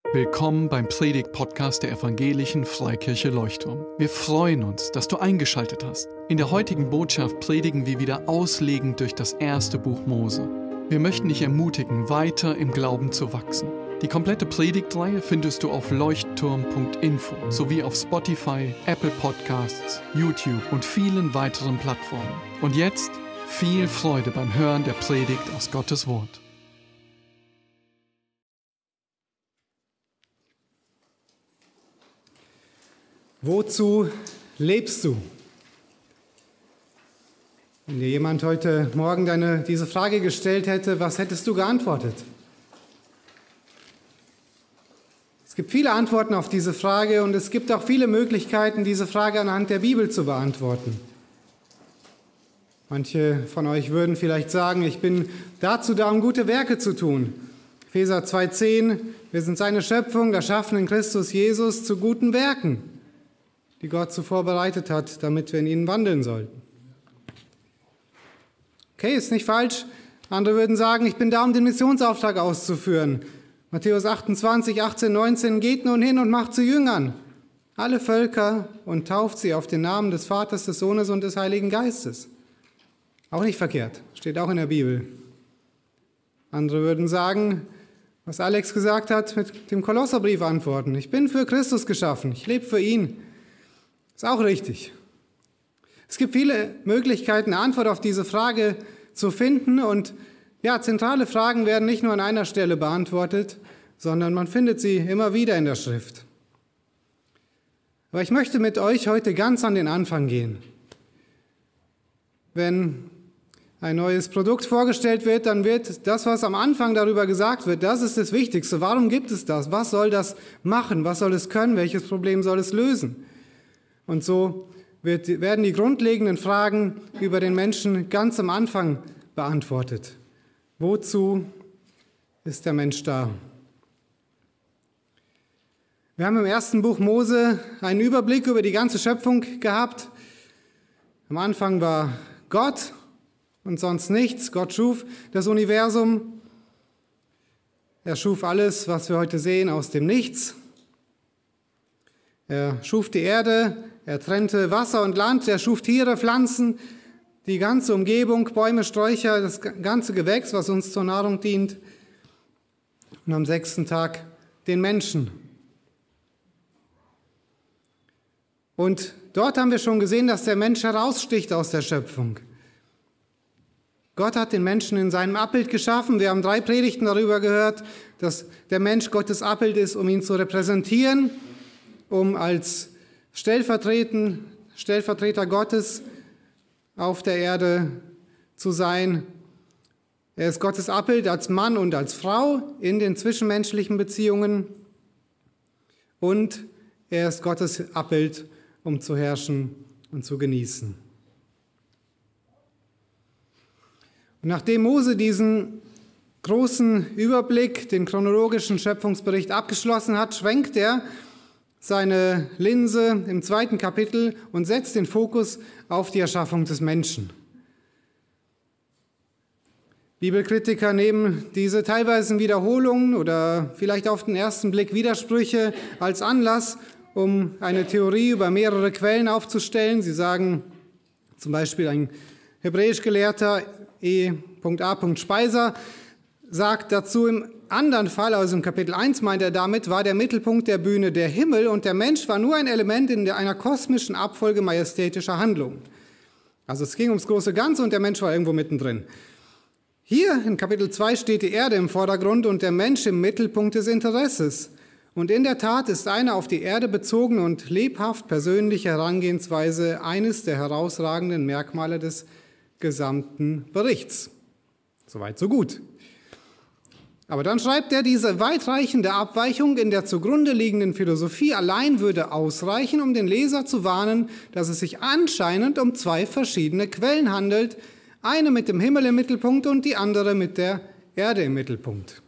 Willkommen beim Predigt-Podcast der Evangelischen Freikirche Leuchtturm. Wir freuen uns, dass du eingeschaltet hast. In der heutigen Botschaft predigen wir wieder auslegend durch das erste Buch Mose. Wir möchten dich ermutigen, weiter im Glauben zu wachsen. Die komplette Predigtreihe findest du auf leuchtturm.info sowie auf Spotify, Apple Podcasts, YouTube und vielen weiteren Plattformen. Und jetzt viel Freude beim Hören der Predigt aus Gottes Wort. Wozu lebst du? Wenn dir jemand heute Morgen diese Frage gestellt hätte, was hättest du geantwortet? Es gibt viele Antworten auf diese Frage und es gibt auch viele Möglichkeiten, diese Frage anhand der Bibel zu beantworten. Manche von euch würden vielleicht sagen, ich bin dazu da, um gute Werke zu tun. Epheser 2,10, wir sind seine Schöpfung, erschaffen in Christus Jesus zu guten Werken, die Gott zuvor bereitet hat, damit wir in ihnen wandeln sollten. Okay, ist nicht falsch. Andere würden sagen, ich bin da, um den Missionsauftrag auszuführen. Matthäus 28, 18, 19, geht nun hin und macht zu Jüngern alle Völker und tauft sie auf den Namen des Vaters, des Sohnes und des Heiligen Geistes. Auch nicht verkehrt, steht auch in der Bibel. Andere würden sagen, was Alex gesagt hat, mit dem Kolosserbrief antworten. Ich bin für Christus geschaffen, ich lebe für ihn. Ist auch richtig. Es gibt viele Möglichkeiten, eine Antwort auf diese Frage zu finden. Und ja, zentrale Fragen werden nicht nur an einer Stelle beantwortet, sondern man findet sie immer wieder in der Schrift. Aber ich möchte mit euch heute ganz an den Anfang gehen. Wenn ein neues Produkt vorgestellt wird, dann wird das, was am Anfang darüber gesagt wird, das ist das Wichtigste. Warum gibt es das? Was soll das machen? Was soll es können? Welches Problem soll es lösen? Und so werden die grundlegenden Fragen über den Menschen ganz am Anfang beantwortet. Wozu ist der Mensch da? Wir haben im ersten Buch Mose einen Überblick über die ganze Schöpfung gehabt. Am Anfang war Gott und sonst nichts. Gott schuf das Universum. Er schuf alles, was wir heute sehen, aus dem Nichts. Er schuf die Erde, er trennte Wasser und Land, er schuf Tiere, Pflanzen, die ganze Umgebung, Bäume, Sträucher, das ganze Gewächs, was uns zur Nahrung dient. Und am 6. Tag den Menschen. Und dort haben wir schon gesehen, dass der Mensch heraussticht aus der Schöpfung. Gott hat den Menschen in seinem Abbild geschaffen. Wir haben 3 Predigten darüber gehört, dass der Mensch Gottes Abbild ist, um ihn zu repräsentieren, um als Stellvertreter Gottes auf der Erde zu sein. Er ist Gottes Abbild als Mann und als Frau in den zwischenmenschlichen Beziehungen. Und er ist Gottes Abbild, um zu herrschen und zu genießen. Und nachdem Mose diesen großen Überblick, den chronologischen Schöpfungsbericht abgeschlossen hat, schwenkt er seine Linse im 2. Kapitel und setzt den Fokus auf die Erschaffung des Menschen. Bibelkritiker nehmen diese teilweise Wiederholungen oder vielleicht auf den ersten Blick Widersprüche als Anlass, um eine Theorie über mehrere Quellen aufzustellen. Sie sagen zum Beispiel, ein hebräisch Gelehrter E.A. Speiser sagt dazu, im anderen Fall, also im Kapitel 1 meint er damit, war der Mittelpunkt der Bühne der Himmel und der Mensch war nur ein Element in einer kosmischen Abfolge majestätischer Handlungen. Also es ging ums große Ganze und der Mensch war irgendwo mittendrin. Hier in Kapitel 2 steht die Erde im Vordergrund und der Mensch im Mittelpunkt des Interesses. Und in der Tat ist eine auf die Erde bezogene und lebhaft persönliche Herangehensweise eines der herausragenden Merkmale des gesamten Berichts. Soweit, so gut. Aber dann schreibt er, diese weitreichende Abweichung in der zugrunde liegenden Philosophie allein würde ausreichen, um den Leser zu warnen, dass es sich anscheinend um 2 verschiedene Quellen handelt, eine mit dem Himmel im Mittelpunkt und die andere mit der Erde im Mittelpunkt.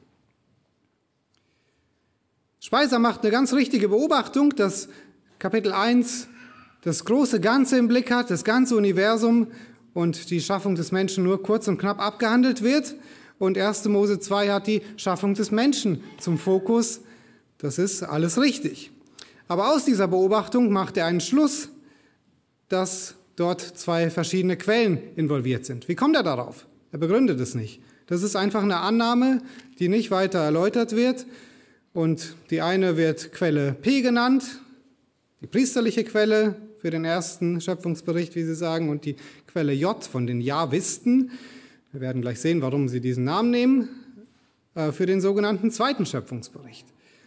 Speiser macht eine ganz richtige Beobachtung, dass Kapitel 1 das große Ganze im Blick hat, das ganze Universum und die Schaffung des Menschen nur kurz und knapp abgehandelt wird. Und 1. Mose 2 hat die Schaffung des Menschen zum Fokus, Das ist alles richtig. Aber aus dieser Beobachtung macht er einen Schluss, dass dort 2 verschiedene Quellen involviert sind. Wie kommt er darauf? Er begründet es nicht. Das ist einfach eine Annahme, die nicht weiter erläutert wird. Und die eine wird Quelle P genannt, die priesterliche Quelle für den ersten Schöpfungsbericht, wie sie sagen, und die Quelle J von den Jahwisten. Wir werden gleich sehen, warum sie diesen Namen nehmen, für den sogenannten zweiten Schöpfungsbericht.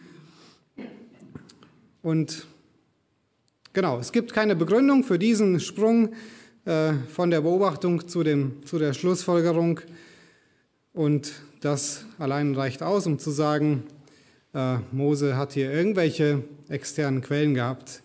Und genau, es gibt keine Begründung für diesen Sprung von der Beobachtung zu der Schlussfolgerung. Und das allein reicht aus, um zu sagen, Mose hat hier irgendwelche externen Quellen gehabt.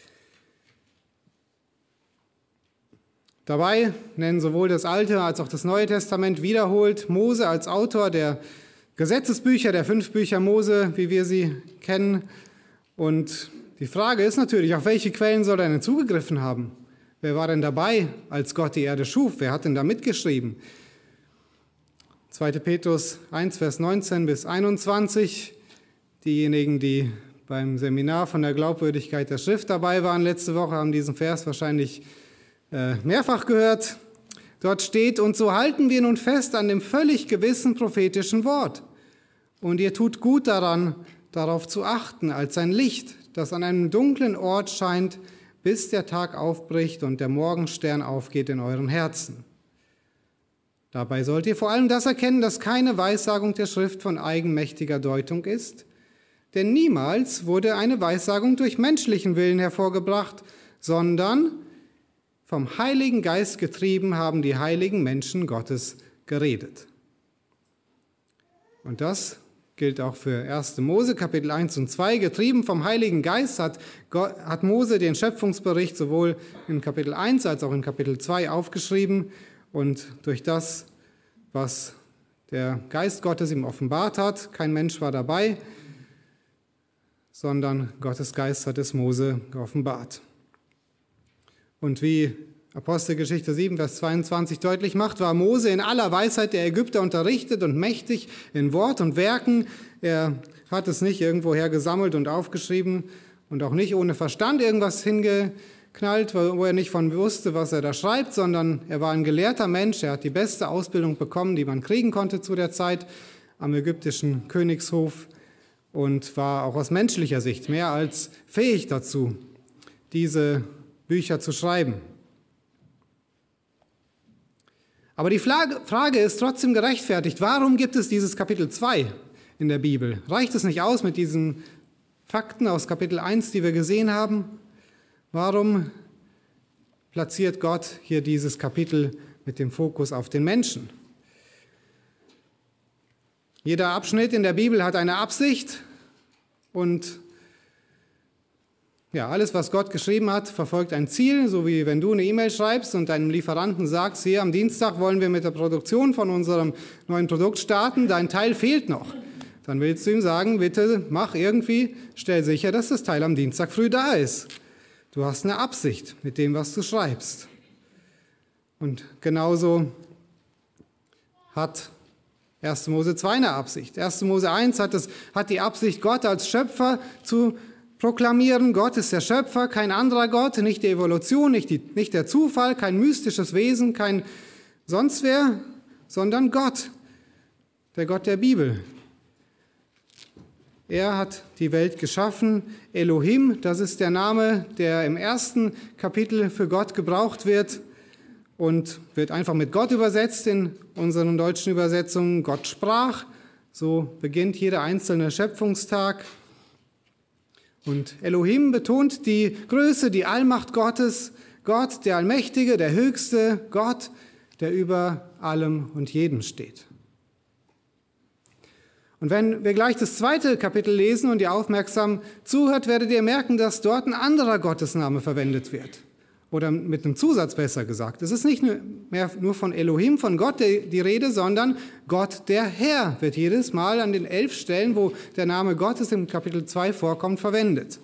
Dabei nennen sowohl das Alte als auch das Neue Testament wiederholt Mose als Autor der Gesetzesbücher, der 5 Bücher Mose, wie wir sie kennen. Und die Frage ist natürlich, auf welche Quellen soll er denn zugegriffen haben? Wer war denn dabei, als Gott die Erde schuf? Wer hat denn da mitgeschrieben? 2. Petrus 1, Vers 19 bis 21. Diejenigen, die beim Seminar von der Glaubwürdigkeit der Schrift dabei waren letzte Woche, haben diesen Vers wahrscheinlich mehrfach gehört. Dort steht, und so halten wir nun fest an dem völlig gewissen prophetischen Wort. Und ihr tut gut daran, darauf zu achten, als ein Licht, das an einem dunklen Ort scheint, bis der Tag aufbricht und der Morgenstern aufgeht in euren Herzen. Dabei sollt ihr vor allem das erkennen, dass keine Weissagung der Schrift von eigenmächtiger Deutung ist. Denn niemals wurde eine Weissagung durch menschlichen Willen hervorgebracht, sondern vom Heiligen Geist getrieben haben die heiligen Menschen Gottes geredet. Und das gilt auch für 1. Mose, Kapitel 1 und 2. Getrieben vom Heiligen Geist hat Mose den Schöpfungsbericht sowohl in Kapitel 1 als auch in Kapitel 2 aufgeschrieben. Und durch das, was der Geist Gottes ihm offenbart hat, kein Mensch war dabei, sondern Gottes Geist hat es Mose geoffenbart. Und wie Apostelgeschichte 7, Vers 22 deutlich macht, war Mose in aller Weisheit der Ägypter unterrichtet und mächtig in Wort und Werken. Er hat es nicht irgendwoher gesammelt und aufgeschrieben und auch nicht ohne Verstand irgendwas hingeknallt, wo er nicht von wusste, was er da schreibt, sondern er war ein gelehrter Mensch. Er hat die beste Ausbildung bekommen, die man kriegen konnte zu der Zeit am ägyptischen Königshof und war auch aus menschlicher Sicht mehr als fähig dazu, diese Bücher zu schreiben. Aber die Frage ist trotzdem gerechtfertigt. Warum gibt es dieses Kapitel 2 in der Bibel? Reicht es nicht aus mit diesen Fakten aus Kapitel 1, die wir gesehen haben? Warum platziert Gott hier dieses Kapitel mit dem Fokus auf den Menschen? Jeder Abschnitt in der Bibel hat eine Absicht und ja, alles, was Gott geschrieben hat, verfolgt ein Ziel, so wie wenn du eine E-Mail schreibst und deinem Lieferanten sagst, hier am Dienstag wollen wir mit der Produktion von unserem neuen Produkt starten, dein Teil fehlt noch. Dann willst du ihm sagen, bitte mach irgendwie, stell sicher, dass das Teil am Dienstag früh da ist. Du hast eine Absicht mit dem, was du schreibst. Und genauso hat 1. Mose 2 eine Absicht. 1. Mose 1 hat die Absicht, Gott als Schöpfer zu proklamieren. Gott ist der Schöpfer, kein anderer Gott, nicht die Evolution, nicht der Zufall, kein mystisches Wesen, kein sonst wer, sondern Gott, der Gott der Bibel. Er hat die Welt geschaffen. Elohim, das ist der Name, der im ersten Kapitel für Gott gebraucht wird und wird einfach mit Gott übersetzt in unseren deutschen Übersetzungen. Gott sprach, so beginnt jeder einzelne Schöpfungstag. Und Elohim betont die Größe, die Allmacht Gottes, Gott, der Allmächtige, der Höchste, Gott, der über allem und jedem steht. Und wenn wir gleich das zweite Kapitel lesen und ihr aufmerksam zuhört, werdet ihr merken, dass dort ein anderer Gottesname verwendet wird. Oder mit einem Zusatz besser gesagt. Es ist nicht mehr nur von Elohim, von Gott die Rede, sondern Gott der Herr wird jedes Mal an den 11 Stellen, wo der Name Gottes im Kapitel 2 vorkommt, verwendet.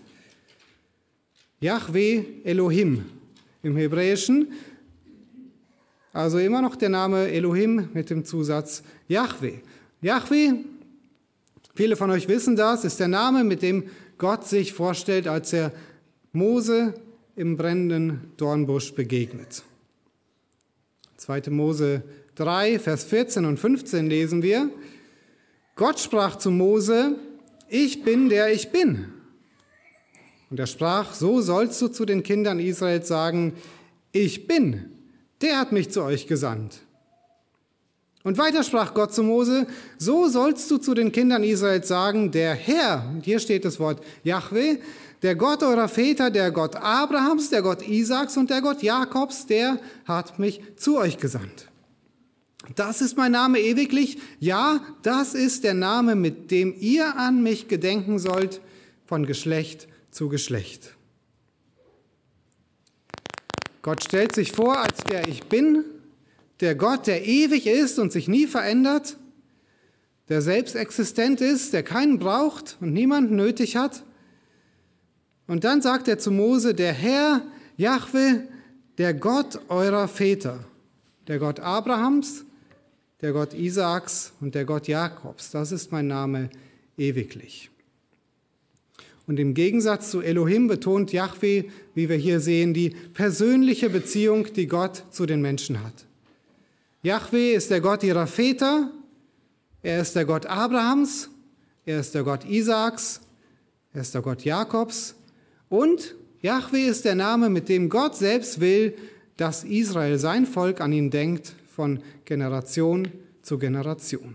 Yahweh Elohim im Hebräischen, also immer noch der Name Elohim mit dem Zusatz Yahweh. Yahweh Viele von euch wissen das, ist der Name, mit dem Gott sich vorstellt, als er Mose im brennenden Dornbusch begegnet. 2. Mose 3, Vers 14 und 15 lesen wir: Gott sprach zu Mose: Ich bin, der ich bin. Und er sprach: So sollst du zu den Kindern Israels sagen: Ich bin, der hat mich zu euch gesandt. Und weiter sprach Gott zu Mose: So sollst du zu den Kindern Israels sagen: Der Herr, und hier steht das Wort Jahwe, der Gott eurer Väter, der Gott Abrahams, der Gott Isaaks und der Gott Jakobs, der hat mich zu euch gesandt. Das ist mein Name ewiglich. Ja, das ist der Name, mit dem ihr an mich gedenken sollt, von Geschlecht zu Geschlecht. Gott stellt sich vor als der Ich Bin, der Gott, der ewig ist und sich nie verändert, der selbst existent ist, der keinen braucht und niemanden nötig hat. Und dann sagt er zu Mose: Der Herr, Jahwe, der Gott eurer Väter, der Gott Abrahams, der Gott Isaaks und der Gott Jakobs, das ist mein Name ewiglich. Und im Gegensatz zu Elohim betont Jahwe, wie wir hier sehen, die persönliche Beziehung, die Gott zu den Menschen hat. Jahwe ist der Gott ihrer Väter, er ist der Gott Abrahams, er ist der Gott Isaaks, er ist der Gott Jakobs und Jahwe ist der Name, mit dem Gott selbst will, dass Israel, sein Volk, an ihn denkt, von Generation zu Generation.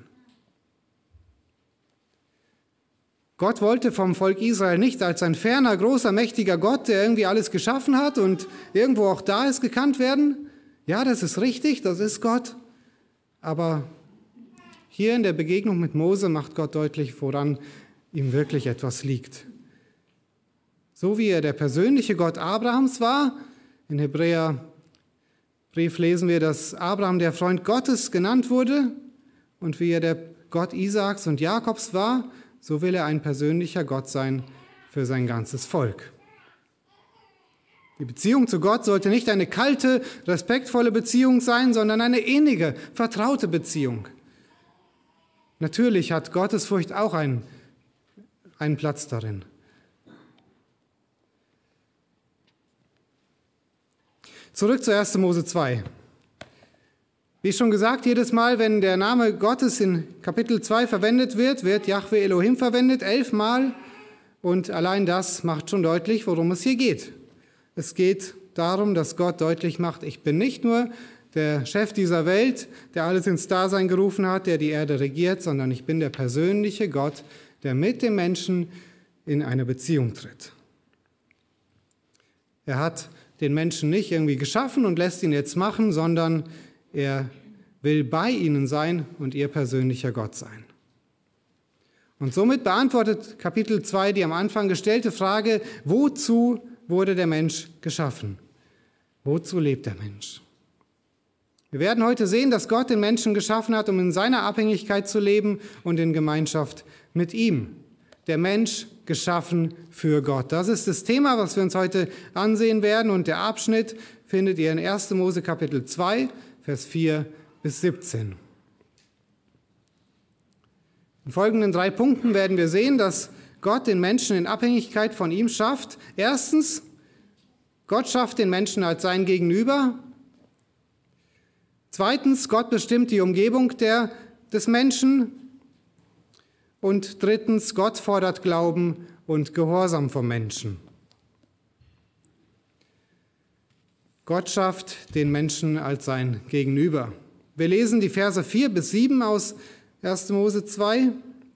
Gott wollte vom Volk Israel nicht als ein ferner, großer, mächtiger Gott, der irgendwie alles geschaffen hat und irgendwo auch da ist, gekannt werden. Ja, das ist richtig, das ist Gott. Aber hier in der Begegnung mit Mose macht Gott deutlich, woran ihm wirklich etwas liegt. So wie er der persönliche Gott Abrahams war, in Hebräerbrief lesen wir, dass Abraham der Freund Gottes genannt wurde, und wie er der Gott Isaaks und Jakobs war, so will er ein persönlicher Gott sein für sein ganzes Volk. Die Beziehung zu Gott sollte nicht eine kalte, respektvolle Beziehung sein, sondern eine innige, vertraute Beziehung. Natürlich hat Gottesfurcht auch einen Platz darin. Zurück zu 1. Mose 2. Wie schon gesagt, jedes Mal, wenn der Name Gottes in Kapitel 2 verwendet wird Jahwe Elohim verwendet, 11 Mal. Und allein das macht schon deutlich, worum es hier geht. Es geht darum, dass Gott deutlich macht: Ich bin nicht nur der Chef dieser Welt, der alles ins Dasein gerufen hat, der die Erde regiert, sondern ich bin der persönliche Gott, der mit dem Menschen in eine Beziehung tritt. Er hat den Menschen nicht irgendwie geschaffen und lässt ihn jetzt machen, sondern er will bei ihnen sein und ihr persönlicher Gott sein. Und somit beantwortet Kapitel 2 die am Anfang gestellte Frage: Wozu wurde der Mensch geschaffen? Wozu lebt der Mensch? Wir werden heute sehen, dass Gott den Menschen geschaffen hat, um in seiner Abhängigkeit zu leben und in Gemeinschaft mit ihm. Der Mensch geschaffen für Gott. Das ist das Thema, was wir uns heute ansehen werden. Und der Abschnitt findet ihr in 1. Mose Kapitel 2, Vers 4 bis 17. In folgenden 3 Punkten werden wir sehen, dass Gott den Menschen in Abhängigkeit von ihm schafft. Erstens, Gott schafft den Menschen als sein Gegenüber. Zweitens, Gott bestimmt die Umgebung des Menschen. Und drittens, Gott fordert Glauben und Gehorsam vom Menschen. Gott schafft den Menschen als sein Gegenüber. Wir lesen die Verse 4 bis 7 aus 1. Mose 2.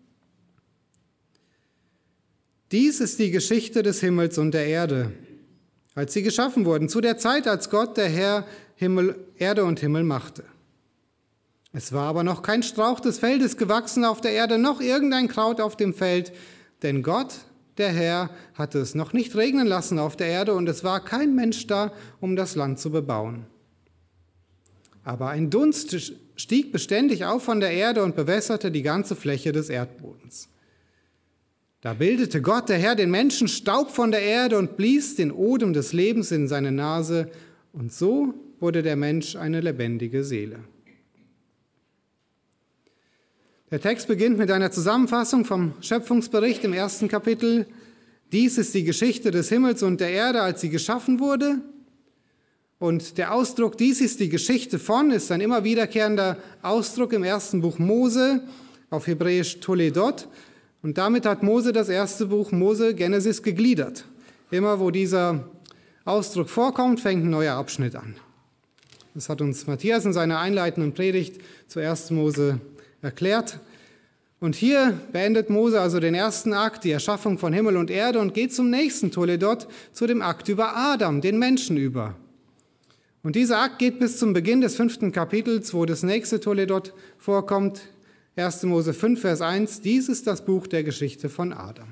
Dies ist die Geschichte des Himmels und der Erde, als sie geschaffen wurden, zu der Zeit, als Gott, der Herr, Erde und Himmel machte. Es war aber noch kein Strauch des Feldes gewachsen auf der Erde, noch irgendein Kraut auf dem Feld, denn Gott, der Herr, hatte es noch nicht regnen lassen auf der Erde, und es war kein Mensch da, um das Land zu bebauen. Aber ein Dunst stieg beständig auf von der Erde und bewässerte die ganze Fläche des Erdbodens. Da bildete Gott, der Herr, den Menschen Staub von der Erde und blies den Odem des Lebens in seine Nase, und so wurde der Mensch eine lebendige Seele. Der Text beginnt mit einer Zusammenfassung vom Schöpfungsbericht im 1. Kapitel. Dies ist die Geschichte des Himmels und der Erde, als sie geschaffen wurde. Und der Ausdruck, dies ist die Geschichte von, ist ein immer wiederkehrender Ausdruck im ersten Buch Mose, auf Hebräisch Toledot. Und damit hat Mose das erste Buch Mose, Genesis, gegliedert. Immer wo dieser Ausdruck vorkommt, fängt ein neuer Abschnitt an. Das hat uns Matthias in seiner einleitenden Predigt zu 1. Mose erklärt. Und hier beendet Mose also den ersten Akt, die Erschaffung von Himmel und Erde, und geht zum nächsten Toledot, zu dem Akt über Adam, den Menschen über. Und dieser Akt geht bis zum Beginn des 5. Kapitels, wo das nächste Toledot vorkommt, 1. Mose 5, Vers 1. Dies ist das Buch der Geschichte von Adam.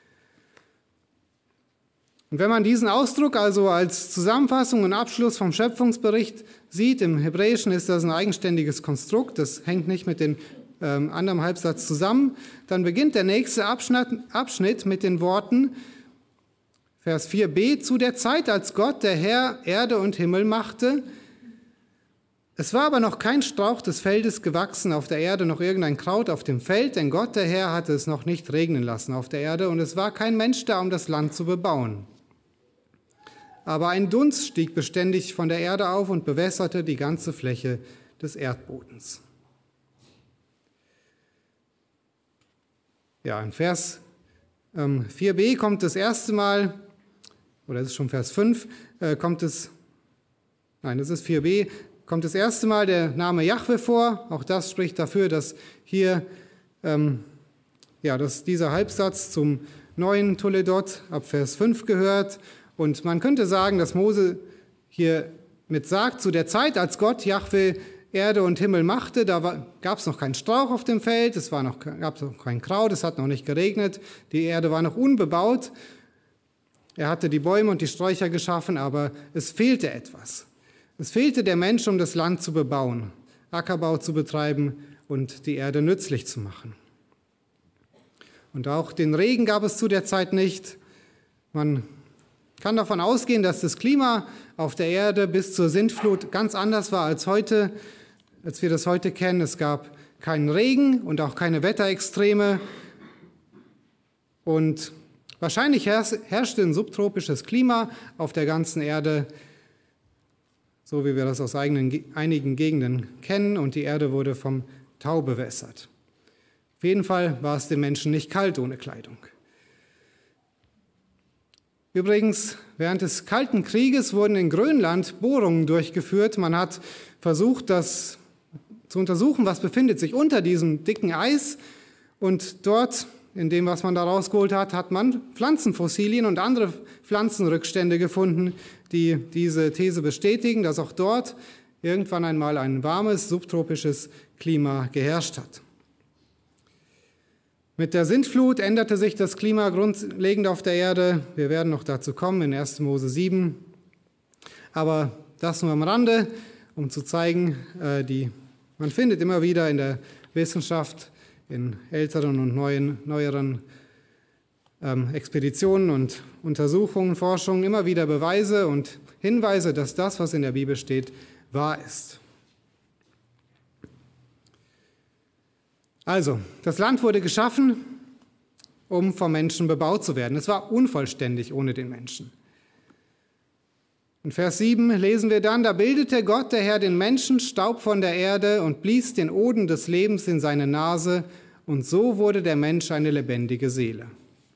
Und wenn man diesen Ausdruck also als Zusammenfassung und Abschluss vom Schöpfungsbericht sieht, im Hebräischen ist das ein eigenständiges Konstrukt, das hängt nicht mit dem anderen Halbsatz zusammen, dann beginnt der nächste Abschnitt mit den Worten, Vers 4b, zu der Zeit, als Gott, der Herr, Erde und Himmel machte. Es war aber noch kein Strauch des Feldes gewachsen auf der Erde, noch irgendein Kraut auf dem Feld, denn Gott, der Herr, hatte es noch nicht regnen lassen auf der Erde, und es war kein Mensch da, um das Land zu bebauen. Aber ein Dunst stieg beständig von der Erde auf und bewässerte die ganze Fläche des Erdbodens. Ja, in Vers 4b kommt das erste Mal, oder es ist schon Vers 5, das ist 4b, kommt das erste Mal der Name Jahwe vor. Auch das spricht dafür, dass hier dass dieser Halbsatz zum neuen Toledot ab Vers 5 gehört. Und man könnte sagen, dass Mose hier mit sagt, zu der Zeit, als Gott Jahwe Erde und Himmel machte, da gab es noch keinen Strauch auf dem Feld, gab es noch kein Kraut, es hat noch nicht geregnet, die Erde war noch unbebaut. Er hatte die Bäume und die Sträucher geschaffen, aber es fehlte etwas. Es fehlte der Mensch, um das Land zu bebauen, Ackerbau zu betreiben und die Erde nützlich zu machen. Und auch den Regen gab es zu der Zeit nicht. Man kann davon ausgehen, dass das Klima auf der Erde bis zur Sintflut ganz anders war als heute, als wir das heute kennen. Es gab keinen Regen und auch keine Wetterextreme. Und wahrscheinlich herrschte ein subtropisches Klima auf der ganzen Erde, so wie wir das aus einigen Gegenden kennen, und die Erde wurde vom Tau bewässert. Auf jeden Fall war es den Menschen nicht kalt ohne Kleidung. Übrigens, während des Kalten Krieges wurden in Grönland Bohrungen durchgeführt. Man hat versucht, das zu untersuchen, was befindet sich unter diesem dicken Eis. Und dort, in dem, was man da rausgeholt hat, hat man Pflanzenfossilien und andere Pflanzenrückstände gefunden, die diese These bestätigen, dass auch dort irgendwann einmal ein warmes, subtropisches Klima geherrscht hat. Mit der Sintflut änderte sich das Klima grundlegend auf der Erde. Wir werden noch dazu kommen in 1. Mose 7. Aber das nur am Rande, um zu zeigen, man findet immer wieder in der Wissenschaft, in älteren und neueren Expeditionen und Untersuchungen, Forschungen, immer wieder Beweise und Hinweise, dass das, was in der Bibel steht, wahr ist. Also, das Land wurde geschaffen, um vom Menschen bebaut zu werden. Es war unvollständig ohne den Menschen. In Vers 7 lesen wir dann, da bildete Gott, der Herr, den Menschen Staub von der Erde und blies den Odem des Lebens in seine Nase, und so wurde der Mensch eine lebendige Seele.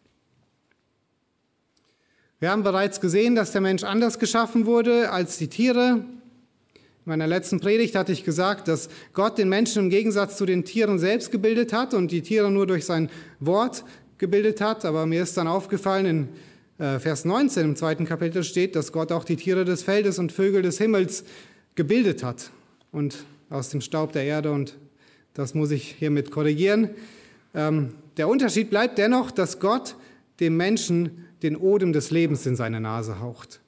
Wir haben bereits gesehen, dass der Mensch anders geschaffen wurde als die Tiere. In meiner letzten Predigt hatte ich gesagt, dass Gott den Menschen im Gegensatz zu den Tieren selbst gebildet hat und die Tiere nur durch sein Wort gebildet hat. Aber mir ist dann aufgefallen, in Vers 19 im 2. Kapitel steht, dass Gott auch die Tiere des Feldes und Vögel des Himmels gebildet hat und aus dem Staub der Erde, und das muss ich hiermit korrigieren. Der Unterschied bleibt dennoch, dass Gott dem Menschen den Odem des Lebens in seine Nase haucht.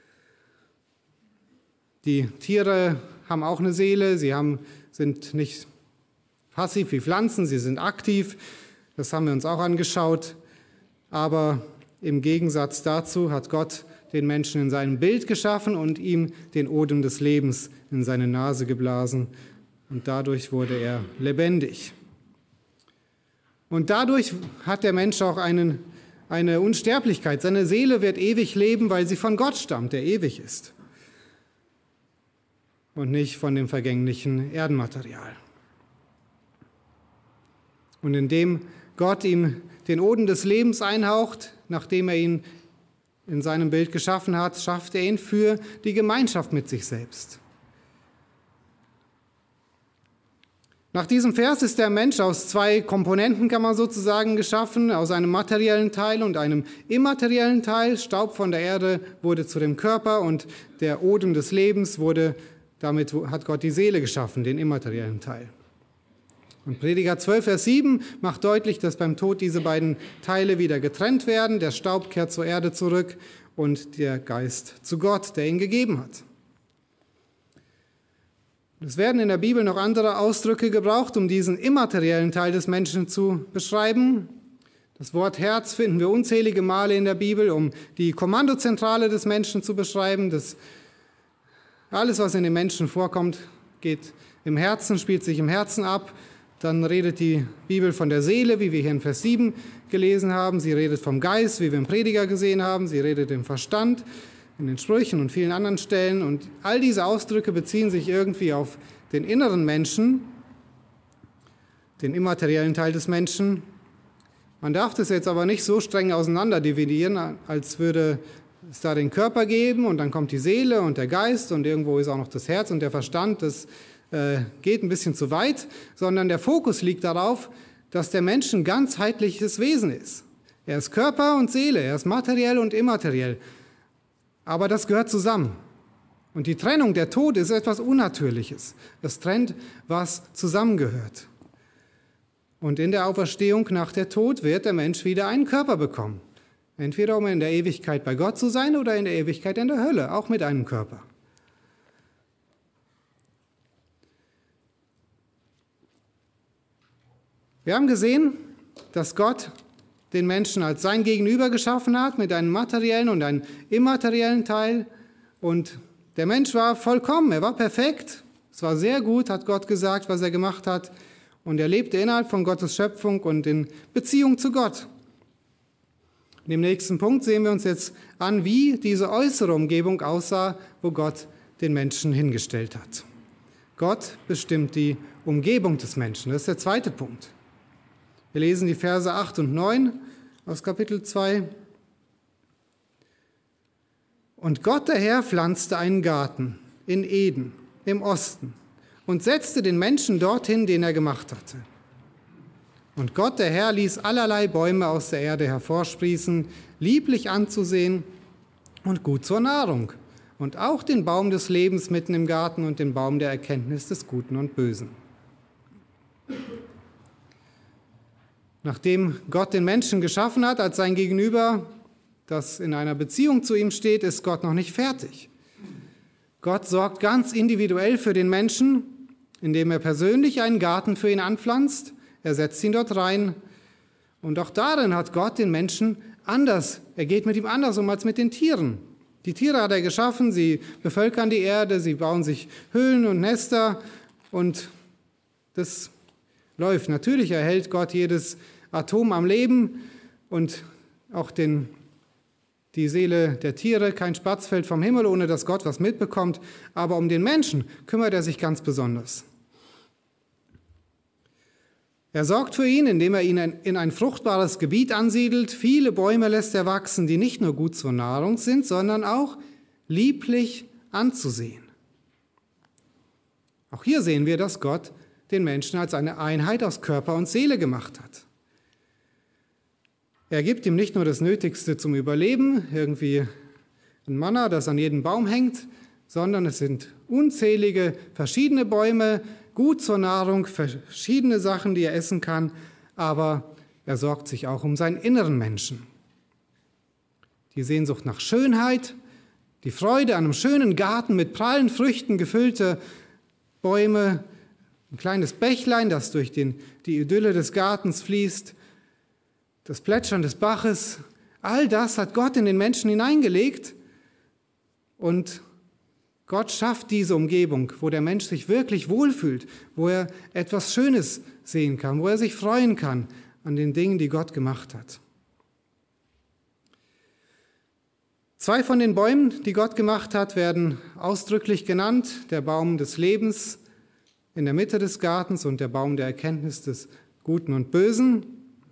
Die Tiere haben auch eine Seele, sind nicht passiv wie Pflanzen, sie sind aktiv, das haben wir uns auch angeschaut, aber im Gegensatz dazu hat Gott den Menschen in seinem Bild geschaffen und ihm den Odem des Lebens in seine Nase geblasen, und dadurch wurde er lebendig. Und dadurch hat der Mensch auch eine Unsterblichkeit. Seine Seele wird ewig leben, weil sie von Gott stammt, der ewig ist. Und nicht von dem vergänglichen Erdenmaterial. Und indem Gott ihm den Odem des Lebens einhaucht, nachdem er ihn in seinem Bild geschaffen hat, schafft er ihn für die Gemeinschaft mit sich selbst. Nach diesem Vers ist der Mensch aus zwei Komponenten, kann man sozusagen, geschaffen, aus einem materiellen Teil und einem immateriellen Teil. Staub von der Erde wurde zu dem Körper und der Odem des Lebens damit hat Gott die Seele geschaffen, den immateriellen Teil. Und Prediger 12, Vers 7 macht deutlich, dass beim Tod diese beiden Teile wieder getrennt werden. Der Staub kehrt zur Erde zurück und der Geist zu Gott, der ihn gegeben hat. Es werden in der Bibel noch andere Ausdrücke gebraucht, um diesen immateriellen Teil des Menschen zu beschreiben. Das Wort Herz finden wir unzählige Male in der Bibel, um die Kommandozentrale des Menschen zu beschreiben. Alles, was in dem Menschen vorkommt, geht im Herzen, spielt sich im Herzen ab. Dann redet die Bibel von der Seele, wie wir hier in Vers 7 gelesen haben. Sie redet vom Geist, wie wir im Prediger gesehen haben. Sie redet im Verstand, in den Sprüchen und vielen anderen Stellen. Und all diese Ausdrücke beziehen sich irgendwie auf den inneren Menschen, den immateriellen Teil des Menschen. Man darf das jetzt aber nicht so streng auseinander dividieren, als würde es da den Körper geben und dann kommt die Seele und der Geist und irgendwo ist auch noch das Herz und der Verstand. Das geht ein bisschen zu weit, sondern der Fokus liegt darauf, dass der Mensch ein ganzheitliches Wesen ist. Er ist Körper und Seele, er ist materiell und immateriell. Aber das gehört zusammen. Und die Trennung, der Tod, ist etwas Unnatürliches. Es trennt, was zusammengehört. Und in der Auferstehung nach der Tod wird der Mensch wieder einen Körper bekommen. Entweder um in der Ewigkeit bei Gott zu sein oder in der Ewigkeit in der Hölle, auch mit einem Körper. Wir haben gesehen, dass Gott den Menschen als sein Gegenüber geschaffen hat, mit einem materiellen und einem immateriellen Teil. Und der Mensch war vollkommen, er war perfekt. Es war sehr gut, hat Gott gesagt, was er gemacht hat. Und er lebte innerhalb von Gottes Schöpfung und in Beziehung zu Gott. In dem nächsten Punkt sehen wir uns jetzt an, wie diese äußere Umgebung aussah, wo Gott den Menschen hingestellt hat. Gott bestimmt die Umgebung des Menschen. Das ist der zweite Punkt. Wir lesen die Verse 8 und 9 aus Kapitel 2. Und Gott der Herr pflanzte einen Garten in Eden, im Osten, und setzte den Menschen dorthin, den er gemacht hatte. Und Gott der Herr ließ allerlei Bäume aus der Erde hervorsprießen, lieblich anzusehen und gut zur Nahrung, und auch den Baum des Lebens mitten im Garten und den Baum der Erkenntnis des Guten und Bösen. Nachdem Gott den Menschen geschaffen hat als sein Gegenüber, das in einer Beziehung zu ihm steht, ist Gott noch nicht fertig. Gott sorgt ganz individuell für den Menschen, indem er persönlich einen Garten für ihn anpflanzt. Er setzt ihn dort rein. Und auch darin hat Gott den Menschen anders. Er geht mit ihm anders um als mit den Tieren. Die Tiere hat er geschaffen, sie bevölkern die Erde, sie bauen sich Höhlen und Nester und das läuft. Natürlich erhält Gott jedes Atom am Leben und auch die Seele der Tiere. Kein Spatz fällt vom Himmel, ohne dass Gott was mitbekommt. Aber um den Menschen kümmert er sich ganz besonders. Er sorgt für ihn, indem er ihn in ein fruchtbares Gebiet ansiedelt. Viele Bäume lässt er wachsen, die nicht nur gut zur Nahrung sind, sondern auch lieblich anzusehen. Auch hier sehen wir, dass Gott den Menschen als eine Einheit aus Körper und Seele gemacht hat. Er gibt ihm nicht nur das Nötigste zum Überleben, irgendwie ein Manna, das an jedem Baum hängt, sondern es sind unzählige verschiedene Bäume, gut zur Nahrung, verschiedene Sachen, die er essen kann, aber er sorgt sich auch um seinen inneren Menschen. Die Sehnsucht nach Schönheit, die Freude an einem schönen Garten mit prallen Früchten gefüllte Bäume, ein kleines Bächlein, das durch die Idylle des Gartens fließt, das Plätschern des Baches, all das hat Gott in den Menschen hineingelegt und Gott schafft diese Umgebung, wo der Mensch sich wirklich wohlfühlt, wo er etwas Schönes sehen kann, wo er sich freuen kann an den Dingen, die Gott gemacht hat. 2 von den Bäumen, die Gott gemacht hat, werden ausdrücklich genannt. Der Baum des Lebens in der Mitte des Gartens und der Baum der Erkenntnis des Guten und Bösen.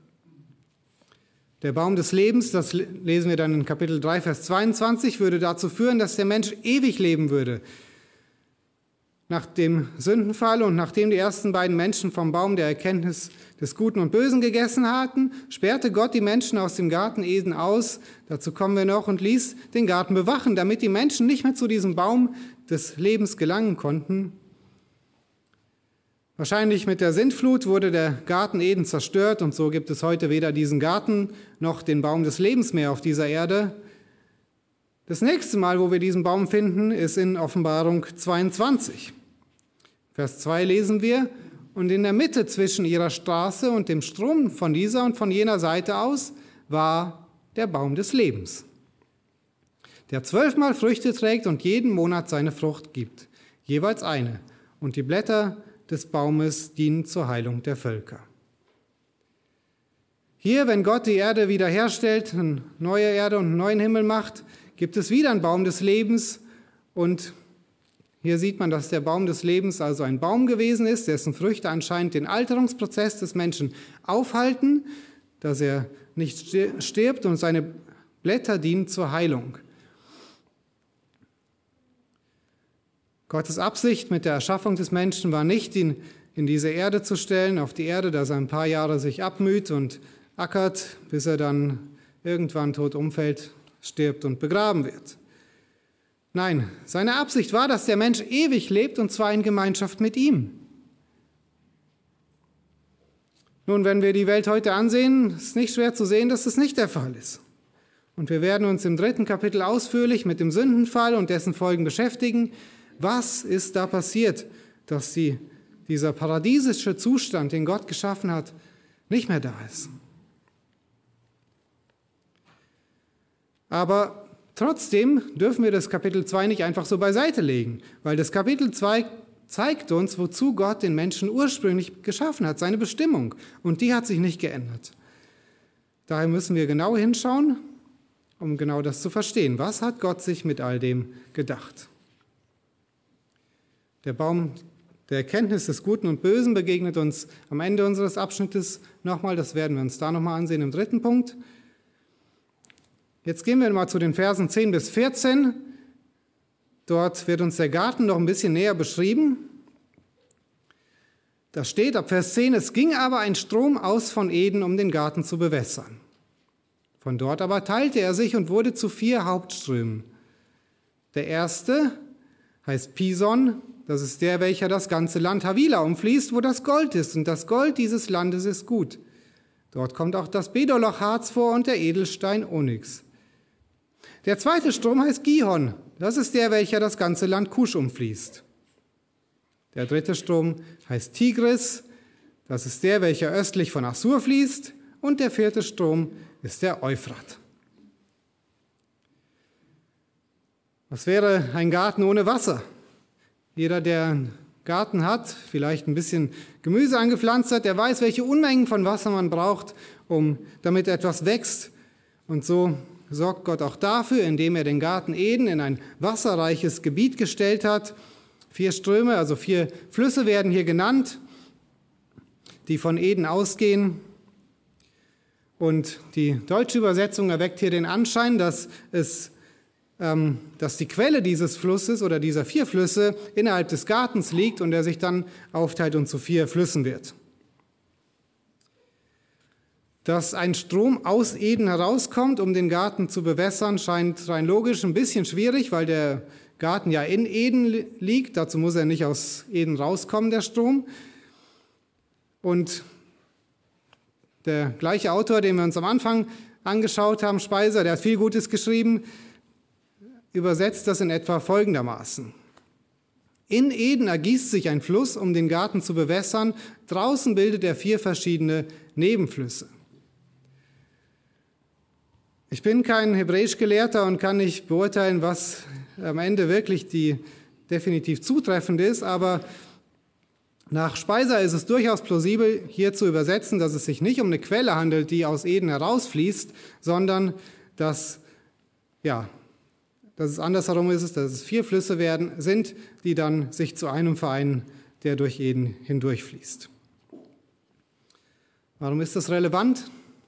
Der Baum des Lebens, das lesen wir dann in Kapitel 3, Vers 22, würde dazu führen, dass der Mensch ewig leben würde. Nach dem Sündenfall und nachdem die ersten beiden Menschen vom Baum der Erkenntnis des Guten und Bösen gegessen hatten, sperrte Gott die Menschen aus dem Garten Eden aus, dazu kommen wir noch, und ließ den Garten bewachen, damit die Menschen nicht mehr zu diesem Baum des Lebens gelangen konnten. Wahrscheinlich mit der Sintflut wurde der Garten Eden zerstört und so gibt es heute weder diesen Garten noch den Baum des Lebens mehr auf dieser Erde. Das nächste Mal, wo wir diesen Baum finden, ist in Offenbarung 22. Vers 2 lesen wir: Und in der Mitte zwischen ihrer Straße und dem Strom von dieser und von jener Seite aus war der Baum des Lebens, der 12-mal Früchte trägt und jeden Monat seine Frucht gibt, jeweils eine, und die Blätter des Baumes dienen zur Heilung der Völker. Hier, wenn Gott die Erde wiederherstellt, eine neue Erde und einen neuen Himmel macht, gibt es wieder einen Baum des Lebens. Und hier sieht man, dass der Baum des Lebens also ein Baum gewesen ist, dessen Früchte anscheinend den Alterungsprozess des Menschen aufhalten, dass er nicht stirbt, und seine Blätter dienen zur Heilung. Gottes Absicht mit der Erschaffung des Menschen war nicht, ihn in diese Erde zu stellen, auf die Erde, dass er ein paar Jahre sich abmüht und ackert, bis er dann irgendwann tot umfällt, stirbt und begraben wird. Nein, seine Absicht war, dass der Mensch ewig lebt, und zwar in Gemeinschaft mit ihm. Nun, wenn wir die Welt heute ansehen, ist es nicht schwer zu sehen, dass das nicht der Fall ist. Und wir werden uns im 3. Kapitel ausführlich mit dem Sündenfall und dessen Folgen beschäftigen. Was ist da passiert, dass dieser paradiesische Zustand, den Gott geschaffen hat, nicht mehr da ist? Aber trotzdem dürfen wir das Kapitel 2 nicht einfach so beiseite legen, weil das Kapitel 2 zeigt uns, wozu Gott den Menschen ursprünglich geschaffen hat, seine Bestimmung. Und die hat sich nicht geändert. Daher müssen wir genau hinschauen, um genau das zu verstehen. Was hat Gott sich mit all dem gedacht? Der Baum der Erkenntnis des Guten und Bösen begegnet uns am Ende unseres Abschnittes nochmal. Das werden wir uns da nochmal ansehen im 3. Punkt. Jetzt gehen wir mal zu den Versen 10 bis 14. Dort wird uns der Garten noch ein bisschen näher beschrieben. Da steht ab Vers 10: Es ging aber ein Strom aus von Eden, um den Garten zu bewässern. Von dort aber teilte er sich und wurde zu 4 Hauptströmen. Der erste heißt Pison, das ist der, welcher das ganze Land Havila umfließt, wo das Gold ist, und das Gold dieses Landes ist gut. Dort kommt auch das Bedolochharz vor und der Edelstein Onyx. Der zweite Strom heißt Gihon, das ist der, welcher das ganze Land Kusch umfließt. Der dritte Strom heißt Tigris, das ist der, welcher östlich von Assur fließt, und der vierte Strom ist der Euphrat. Was wäre ein Garten ohne Wasser? Jeder, der einen Garten hat, vielleicht ein bisschen Gemüse angepflanzt hat, der weiß, welche Unmengen von Wasser man braucht, damit etwas wächst. Und so sorgt Gott auch dafür, indem er den Garten Eden in ein wasserreiches Gebiet gestellt hat. 4 Ströme, also 4 Flüsse werden hier genannt, die von Eden ausgehen. Und die deutsche Übersetzung erweckt hier den Anschein, dass die Quelle dieses Flusses oder dieser 4 Flüsse innerhalb des Gartens liegt und er sich dann aufteilt und zu 4 Flüssen wird. Dass ein Strom aus Eden herauskommt, um den Garten zu bewässern, scheint rein logisch ein bisschen schwierig, weil der Garten ja in Eden liegt. Dazu muss er nicht aus Eden rauskommen, der Strom. Und der gleiche Autor, den wir uns am Anfang angeschaut haben, Speiser, der hat viel Gutes geschrieben, übersetzt das in etwa folgendermaßen: In Eden ergießt sich ein Fluss, um den Garten zu bewässern. Draußen bildet er 4 verschiedene Nebenflüsse. Ich bin kein Hebräisch-Gelehrter und kann nicht beurteilen, was am Ende wirklich die definitiv zutreffend ist, aber Nach Speiser ist es durchaus plausibel, hier zu übersetzen, dass es sich nicht um eine Quelle handelt, die aus Eden herausfließt, sondern dass es andersherum ist, dass es 4 Flüsse sind, die dann sich zu einem vereinen, der durch Eden hindurchfließt. Warum ist das relevant?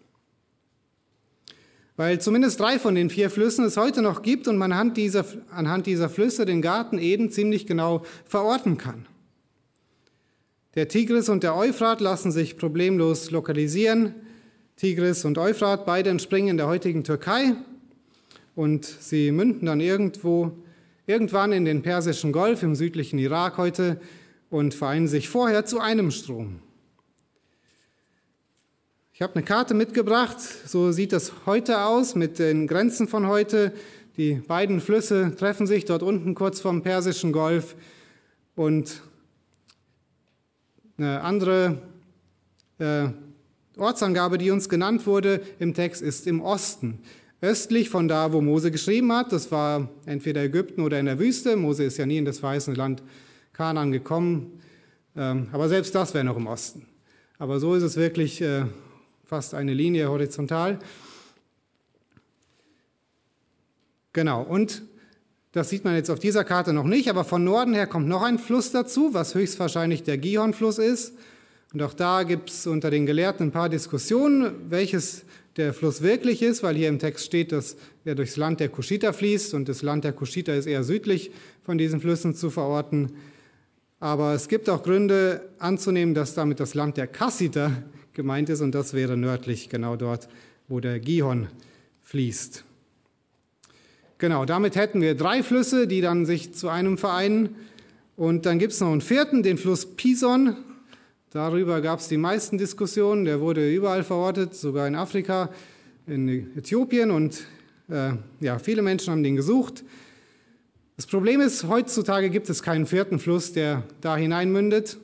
Weil zumindest 3 von den 4 Flüssen es heute noch gibt und man anhand dieser Flüsse den Garten Eden ziemlich genau verorten kann. Der Tigris und der Euphrat lassen sich problemlos lokalisieren. Tigris und Euphrat, beide entspringen in der heutigen Türkei und sie münden dann irgendwann in den Persischen Golf im südlichen Irak heute und vereinen sich vorher zu einem Strom. Ich habe eine Karte mitgebracht, so sieht das heute aus mit den Grenzen von heute. Die beiden Flüsse treffen sich dort unten kurz vorm Persischen Golf und eine andere Ortsangabe, die uns genannt wurde im Text, ist im Osten. Östlich von da, wo Mose geschrieben hat, das war entweder Ägypten oder in der Wüste. Mose ist ja nie in das verheißene Land Kanaan gekommen, aber selbst das wäre noch im Osten. Aber so ist es wirklich fast eine Linie horizontal. Genau, und das sieht man jetzt auf dieser Karte noch nicht, aber von Norden her kommt noch ein Fluss dazu, was höchstwahrscheinlich der Gihon-Fluss ist. Und auch da gibt es unter den Gelehrten ein paar Diskussionen, welches der Fluss wirklich ist, weil hier im Text steht, dass er durchs Land der Kuschiter fließt und das Land der Kuschiter ist eher südlich von diesen Flüssen zu verorten. Aber es gibt auch Gründe anzunehmen, dass damit das Land der Kassiter gemeint ist und das wäre nördlich, genau dort, wo der Gihon fließt. Genau, damit hätten wir 3 Flüsse, die dann sich zu einem vereinen. Und dann gibt es noch einen 4., den Fluss Pison. Darüber gab es die meisten Diskussionen. Der wurde überall verortet, sogar in Afrika, in Äthiopien. Und viele Menschen haben den gesucht. Das Problem ist, heutzutage gibt es keinen 4. Fluss, der da hineinmündet.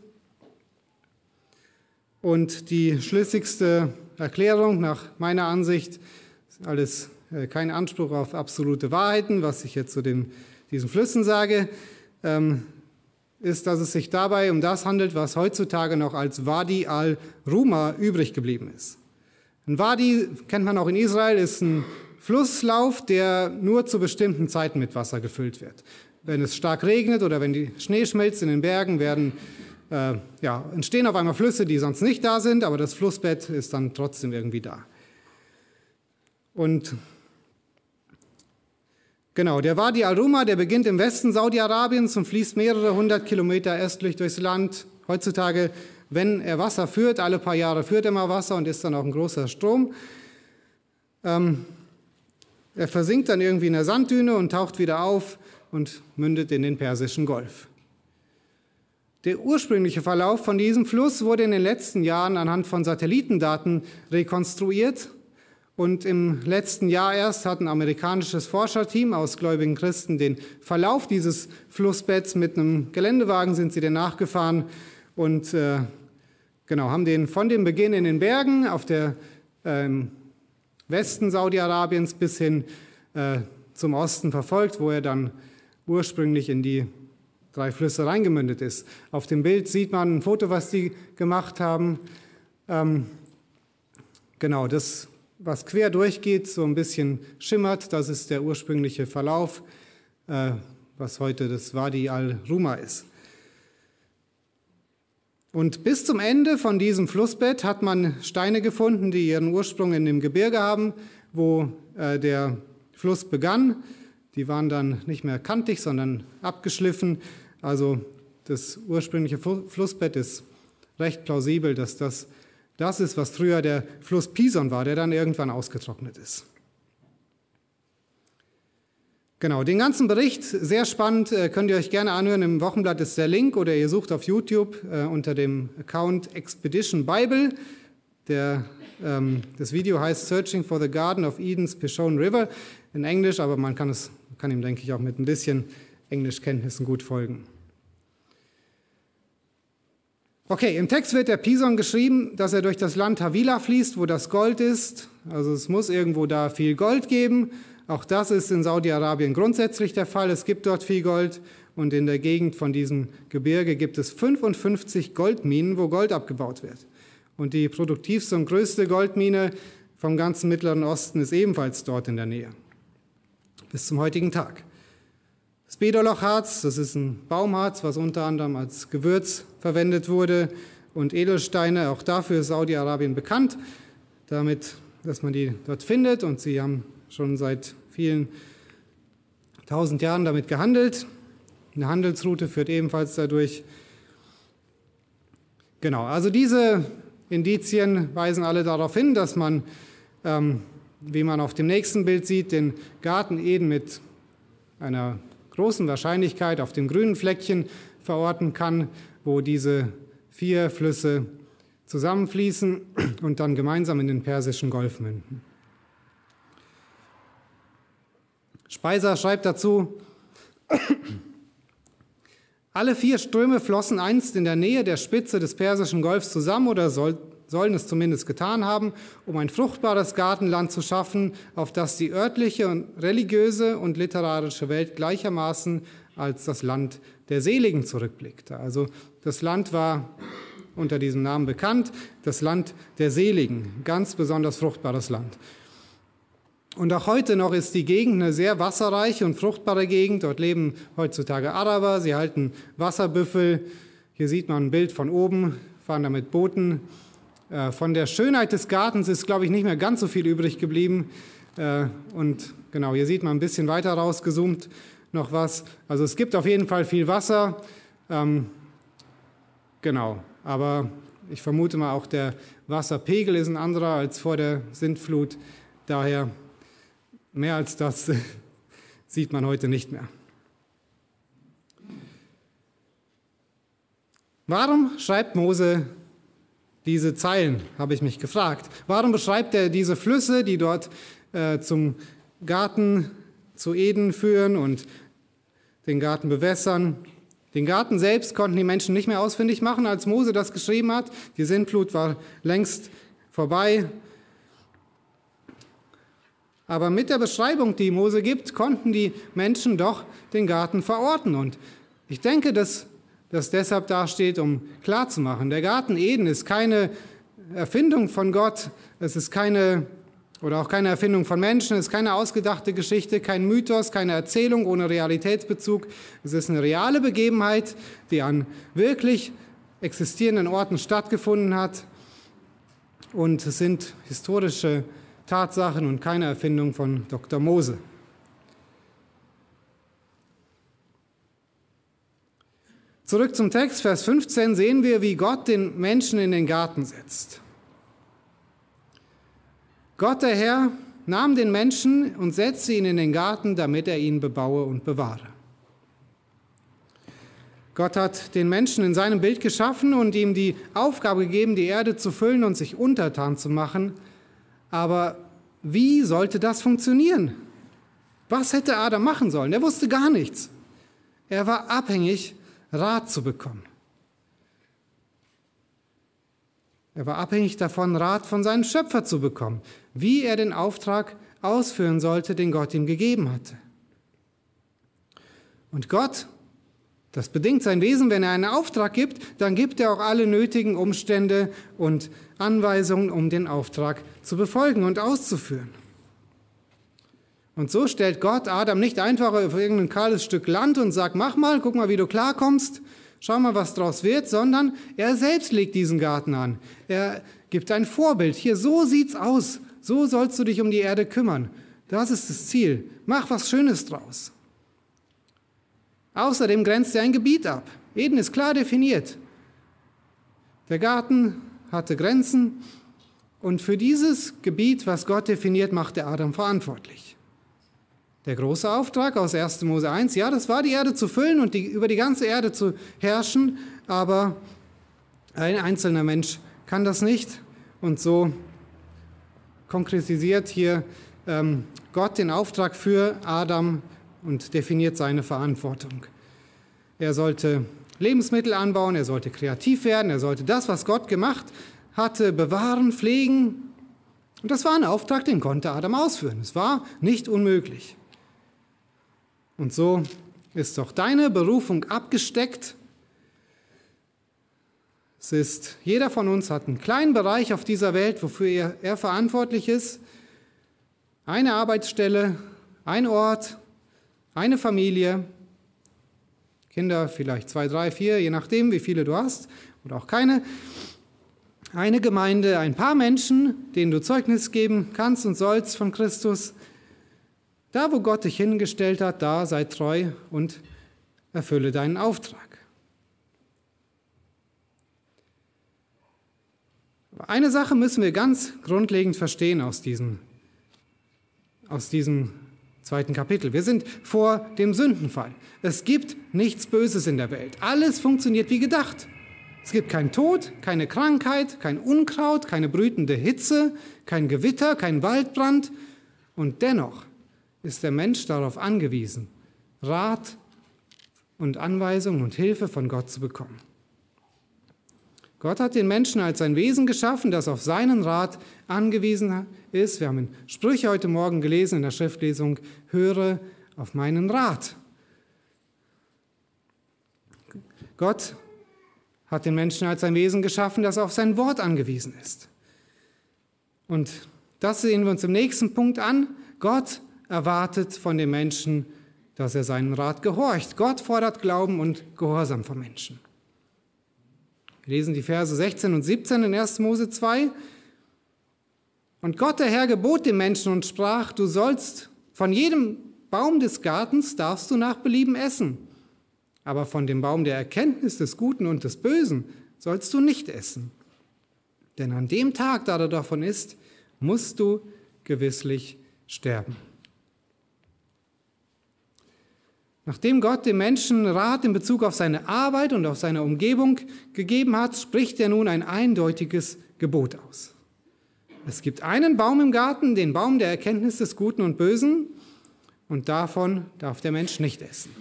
Und die schlüssigste Erklärung nach meiner Ansicht, ist alles kein Anspruch auf absolute Wahrheiten, was ich jetzt zu diesen Flüssen sage, ist, dass es sich dabei um das handelt, was heutzutage noch als Wadi al-Ruma übrig geblieben ist. Ein Wadi, kennt man auch in Israel, ist ein Flusslauf, der nur zu bestimmten Zeiten mit Wasser gefüllt wird. Wenn es stark regnet oder wenn die Schnee schmilzt in den Bergen, entstehen auf einmal Flüsse, die sonst nicht da sind, aber das Flussbett ist dann trotzdem irgendwie da. Und genau, der Wadi al-Ruma, der beginnt im Westen Saudi-Arabiens und fließt mehrere 100 Kilometer östlich durchs Land. Heutzutage, wenn er Wasser führt, alle paar Jahre führt er mal Wasser und ist dann auch ein großer Strom. Er versinkt dann irgendwie in der Sanddüne und taucht wieder auf und mündet in den Persischen Golf. Der ursprüngliche Verlauf von diesem Fluss wurde in den letzten Jahren anhand von Satellitendaten rekonstruiert. Und im letzten Jahr erst hat ein amerikanisches Forscherteam aus gläubigen Christen den Verlauf dieses Flussbetts mit einem Geländewagen sind sie den nachgefahren und haben den von dem Beginn in den Bergen auf der Westen Saudi-Arabiens bis hin zum Osten verfolgt, wo er dann ursprünglich in die 3 Flüsse reingemündet ist. Auf dem Bild sieht man ein Foto, was die gemacht haben. Das, was quer durchgeht, so ein bisschen schimmert, das ist der ursprüngliche Verlauf, was heute das Wadi al-Ruma ist. Und bis zum Ende von diesem Flussbett hat man Steine gefunden, die ihren Ursprung in dem Gebirge haben, wo der Fluss begann. Die waren dann nicht mehr kantig, sondern abgeschliffen. Also das ursprüngliche Flussbett ist recht plausibel, dass das ist, was früher der Fluss Pison war, der dann irgendwann ausgetrocknet ist. Genau, den ganzen Bericht, sehr spannend, könnt ihr euch gerne anhören. Im Wochenblatt ist der Link oder ihr sucht auf YouTube unter dem Account Expedition Bible. Das Video heißt Searching for the Garden of Eden's Pishon River in Englisch, aber man kann ihm, denke ich, auch mit ein bisschen Englischkenntnissen gut folgen. Okay, im Text wird der Pison geschrieben, dass er durch das Land Havila fließt, wo das Gold ist. Also es muss irgendwo da viel Gold geben. Auch das ist in Saudi-Arabien grundsätzlich der Fall. Es gibt dort viel Gold und in der Gegend von diesem Gebirge gibt es 55 Goldminen, wo Gold abgebaut wird. Und die produktivste und größte Goldmine vom ganzen Mittleren Osten ist ebenfalls dort in der Nähe, bis zum heutigen Tag. Das Bedolochharz, das ist ein Baumharz, was unter anderem als Gewürz verwendet wurde, und Edelsteine, auch dafür ist Saudi-Arabien bekannt, damit, dass man die dort findet, und sie haben schon seit vielen 1000 Jahren damit gehandelt. Eine Handelsroute führt ebenfalls dadurch. Genau, also diese Indizien weisen alle darauf hin, dass man, wie man auf dem nächsten Bild sieht, den Garten Eden mit einer großen Wahrscheinlichkeit auf dem grünen Fleckchen verorten kann, wo diese 4 Flüsse zusammenfließen und dann gemeinsam in den Persischen Golf münden. Speiser schreibt dazu: Alle 4 Ströme flossen einst in der Nähe der Spitze des Persischen Golfs zusammen oder sollen es zumindest getan haben, um ein fruchtbares Gartenland zu schaffen, auf das die örtliche und religiöse und literarische Welt gleichermaßen als das Land der Seligen zurückblickte. Also das Land war unter diesem Namen bekannt, das Land der Seligen, ganz besonders fruchtbares Land. Und auch heute noch ist die Gegend eine sehr wasserreiche und fruchtbare Gegend. Dort leben heutzutage Araber, sie halten Wasserbüffel. Hier sieht man ein Bild von oben, fahren da mit Booten. Von der Schönheit des Gartens ist, glaube ich, nicht mehr ganz so viel übrig geblieben. Und genau, hier sieht man ein bisschen weiter rausgezoomt noch was. Also es gibt auf jeden Fall viel Wasser. Genau, aber ich vermute mal auch der Wasserpegel ist ein anderer als vor der Sintflut. Daher mehr als das sieht man heute nicht mehr. Warum schreibt Mose diese Zeilen, habe ich mich gefragt. Warum beschreibt er diese Flüsse, die dort zum Garten zu Eden führen und den Garten bewässern? Den Garten selbst konnten die Menschen nicht mehr ausfindig machen, als Mose das geschrieben hat. Die Sintflut war längst vorbei. Aber mit der Beschreibung, die Mose gibt, konnten die Menschen doch den Garten verorten. Und ich denke, dass das deshalb dasteht, um klarzumachen, der Garten Eden ist keine Erfindung von Gott, es ist keine Erfindung von Menschen, es ist keine ausgedachte Geschichte, kein Mythos, keine Erzählung ohne Realitätsbezug. Es ist eine reale Begebenheit, die an wirklich existierenden Orten stattgefunden hat. Und es sind historische Tatsachen und keine Erfindung von Dr. Mose. Zurück zum Text, Vers 15, sehen wir, wie Gott den Menschen in den Garten setzt. Gott, der Herr, nahm den Menschen und setzte ihn in den Garten, damit er ihn bebaue und bewahre. Gott hat den Menschen in seinem Bild geschaffen und ihm die Aufgabe gegeben, die Erde zu füllen und sich untertan zu machen. Aber wie sollte das funktionieren? Was hätte Adam machen sollen? Er wusste gar nichts. Er war abhängig, Rat zu bekommen. Er war abhängig davon, Rat von seinem Schöpfer zu bekommen, wie er den Auftrag ausführen sollte, den Gott ihm gegeben hatte. Und Gott, das bedingt sein Wesen, wenn er einen Auftrag gibt, dann gibt er auch alle nötigen Umstände und Anweisungen, um den Auftrag zu befolgen und auszuführen. Und so stellt Gott Adam nicht einfach auf irgendein kahles Stück Land und sagt, mach mal, guck mal, wie du klarkommst, schau mal, was draus wird, sondern er selbst legt diesen Garten an. Er gibt ein Vorbild. Hier, so sieht's aus. So sollst du dich um die Erde kümmern. Das ist das Ziel. Mach was Schönes draus. Außerdem grenzt er ein Gebiet ab. Eden ist klar definiert. Der Garten hatte Grenzen und für dieses Gebiet, was Gott definiert, macht er Adam verantwortlich. Der große Auftrag aus 1. Mose 1, ja, das war die Erde zu füllen und über die ganze Erde zu herrschen, aber ein einzelner Mensch kann das nicht. Und so konkretisiert hier Gott den Auftrag für Adam und definiert seine Verantwortung. Er sollte Lebensmittel anbauen, er sollte kreativ werden, er sollte das, was Gott gemacht hatte, bewahren, pflegen. Und das war ein Auftrag, den konnte Adam ausführen. Es war nicht unmöglich. Und so Ist doch deine Berufung abgesteckt? Jeder von uns hat einen kleinen Bereich auf dieser Welt, wofür er verantwortlich ist. Eine Arbeitsstelle, ein Ort, eine Familie, Kinder vielleicht 2, 3, 4, je nachdem, wie viele du hast oder auch keine. Eine Gemeinde, ein paar Menschen, denen du Zeugnis geben kannst und sollst von Christus. Da, wo Gott dich hingestellt hat, da sei treu und erfülle deinen Auftrag. Aber eine Sache müssen wir ganz grundlegend verstehen aus diesem 2. Kapitel. Wir sind vor dem Sündenfall. Es gibt nichts Böses in der Welt. Alles funktioniert wie gedacht. Es gibt keinen Tod, keine Krankheit, kein Unkraut, keine brütende Hitze, kein Gewitter, kein Waldbrand. Und dennoch ist der Mensch darauf angewiesen, Rat und Anweisung und Hilfe von Gott zu bekommen. Gott hat den Menschen als ein Wesen geschaffen, das auf seinen Rat angewiesen ist. Wir haben in Sprüche heute Morgen gelesen in der Schriftlesung, höre auf meinen Rat. Gott hat den Menschen als ein Wesen geschaffen, das auf sein Wort angewiesen ist. Und das sehen wir uns im nächsten Punkt an. Gott erwartet von dem Menschen, dass er seinen Rat gehorcht. Gott fordert Glauben und Gehorsam vom Menschen. Wir lesen die Verse 16 und 17 in 1. Mose 2. Und Gott, der Herr, gebot dem Menschen und sprach, du sollst von jedem Baum des Gartens darfst du nach Belieben essen. Aber von dem Baum der Erkenntnis des Guten und des Bösen sollst du nicht essen. Denn an dem Tag, da du davon isst, musst du gewisslich sterben. Nachdem Gott dem Menschen Rat in Bezug auf seine Arbeit und auf seine Umgebung gegeben hat, spricht er nun ein eindeutiges Gebot aus. Es gibt einen Baum im Garten, den Baum der Erkenntnis des Guten und Bösen, und davon darf der Mensch nicht essen.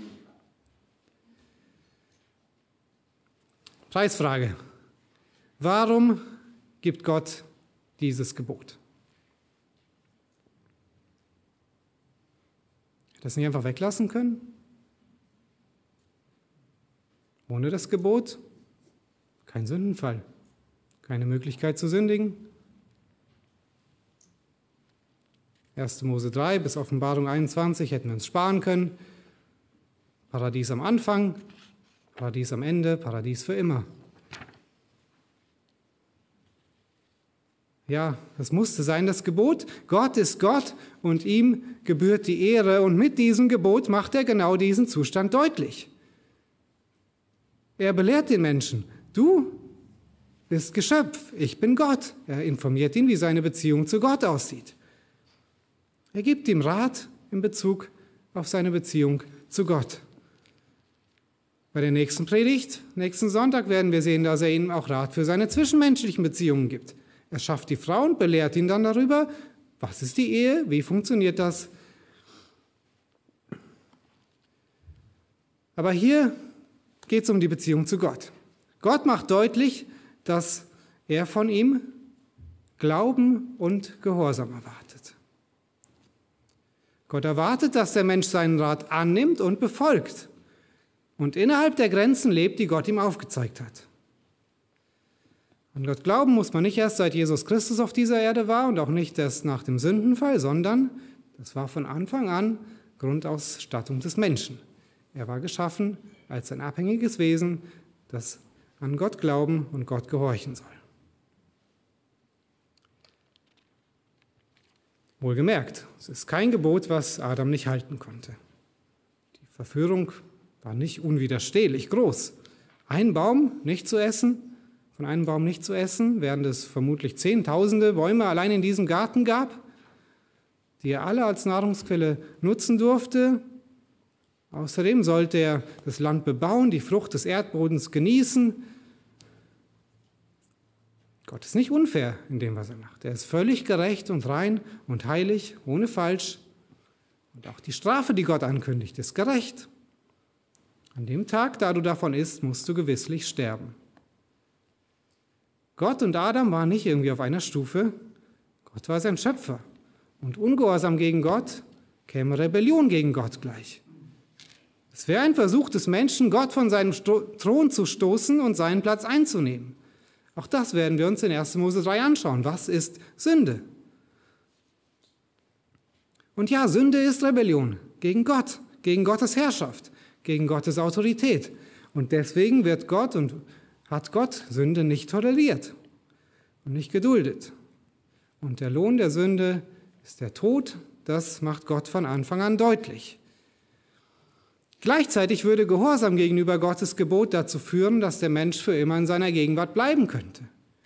Preisfrage. Warum gibt Gott dieses Gebot? Hätte er es nicht einfach weglassen können? Ohne das Gebot kein Sündenfall, keine Möglichkeit zu sündigen. 1. Mose 3 bis Offenbarung 21 hätten wir uns sparen können. Paradies am Anfang, Paradies am Ende, Paradies für immer. Ja, das musste sein, das Gebot. Gott ist Gott und ihm gebührt die Ehre. Und mit diesem Gebot macht er genau diesen Zustand deutlich. Er belehrt den Menschen, du bist Geschöpf, ich bin Gott. Er informiert ihn, wie seine Beziehung zu Gott aussieht. Er gibt ihm Rat in Bezug auf seine Beziehung zu Gott. Bei der nächsten Predigt, nächsten Sonntag, werden wir sehen, dass er ihm auch Rat für seine zwischenmenschlichen Beziehungen gibt. Er schafft die Frau und belehrt ihn dann darüber, was ist die Ehe, wie funktioniert das. Aber hier geht es um die Beziehung zu Gott. Gott macht deutlich, dass er von ihm Glauben und Gehorsam erwartet. Gott erwartet, dass der Mensch seinen Rat annimmt und befolgt und innerhalb der Grenzen lebt, die Gott ihm aufgezeigt hat. An Gott glauben muss man nicht erst seit Jesus Christus auf dieser Erde war und auch nicht erst nach dem Sündenfall, sondern das war von Anfang an Grundausstattung des Menschen. Er war geschaffen als ein abhängiges Wesen, das an Gott glauben und Gott gehorchen soll. Wohlgemerkt, es ist kein Gebot, was Adam nicht halten konnte. Die Verführung war nicht unwiderstehlich groß. Ein Baum nicht zu essen, von einem Baum nicht zu essen, während es vermutlich Zehntausende Bäume allein in diesem Garten gab, die er alle als Nahrungsquelle nutzen durfte. Außerdem sollte er das Land bebauen, die Frucht des Erdbodens genießen. Gott ist nicht unfair in dem, was er macht. Er ist völlig gerecht und rein und heilig, ohne Falsch. Und auch die Strafe, die Gott ankündigt, ist gerecht. An dem Tag, da du davon isst, musst du gewisslich sterben. Gott und Adam waren nicht irgendwie auf einer Stufe. Gott war sein Schöpfer. Und Ungehorsam gegen Gott käme Rebellion gegen Gott gleich. Es wäre ein Versuch des Menschen, Gott von seinem Thron zu stoßen und seinen Platz einzunehmen. Auch das werden wir uns in 1. Mose 3 anschauen. Was ist Sünde? Und ja, Sünde ist Rebellion gegen Gott, gegen Gottes Herrschaft, gegen Gottes Autorität. Und deswegen hat Gott Sünde nicht toleriert und nicht geduldet. Und der Lohn der Sünde ist der Tod. Das macht Gott von Anfang an deutlich. Gleichzeitig würde Gehorsam gegenüber Gottes Gebot dazu führen, dass der Mensch für immer in seiner Gegenwart bleiben könnte.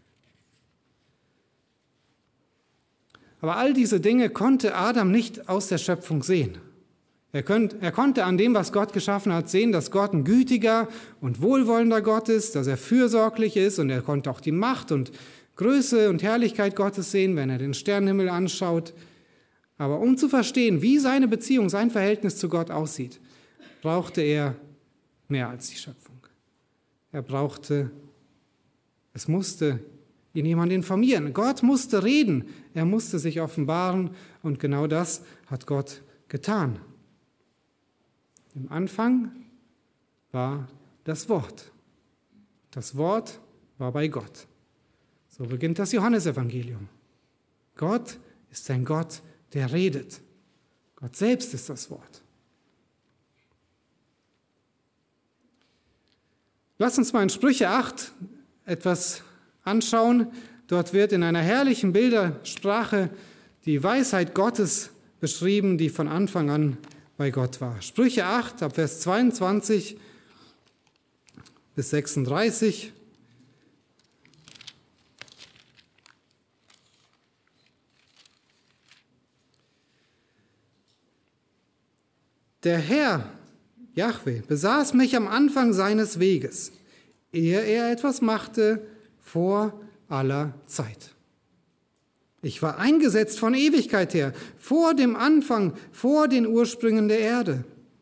Aber all diese Dinge konnte Adam nicht aus der Schöpfung sehen. Er konnte an dem, was Gott geschaffen hat, sehen, dass Gott ein gütiger und wohlwollender Gott ist, dass er fürsorglich ist, und er konnte auch die Macht und Größe und Herrlichkeit Gottes sehen, wenn er den Sternenhimmel anschaut. Aber um zu verstehen, wie seine Beziehung, sein Verhältnis zu Gott aussieht, brauchte er mehr als die Schöpfung. Es musste ihn jemand informieren. Gott musste reden, er musste sich offenbaren, und genau das hat Gott getan. Im Anfang war das Wort. Das Wort war bei Gott. So beginnt das Johannesevangelium. Gott ist ein Gott, der redet. Gott selbst ist das Wort. Lass uns mal in Sprüche 8 etwas anschauen. Dort wird in einer herrlichen Bildersprache die Weisheit Gottes beschrieben, die von Anfang an bei Gott war. Sprüche 8, ab Vers 22 bis 36. Der Herr, Jahwe, besaß mich am Anfang seines Weges, ehe er etwas machte vor aller Zeit. Ich war eingesetzt von Ewigkeit her, vor dem Anfang, vor den Ursprüngen der Erde.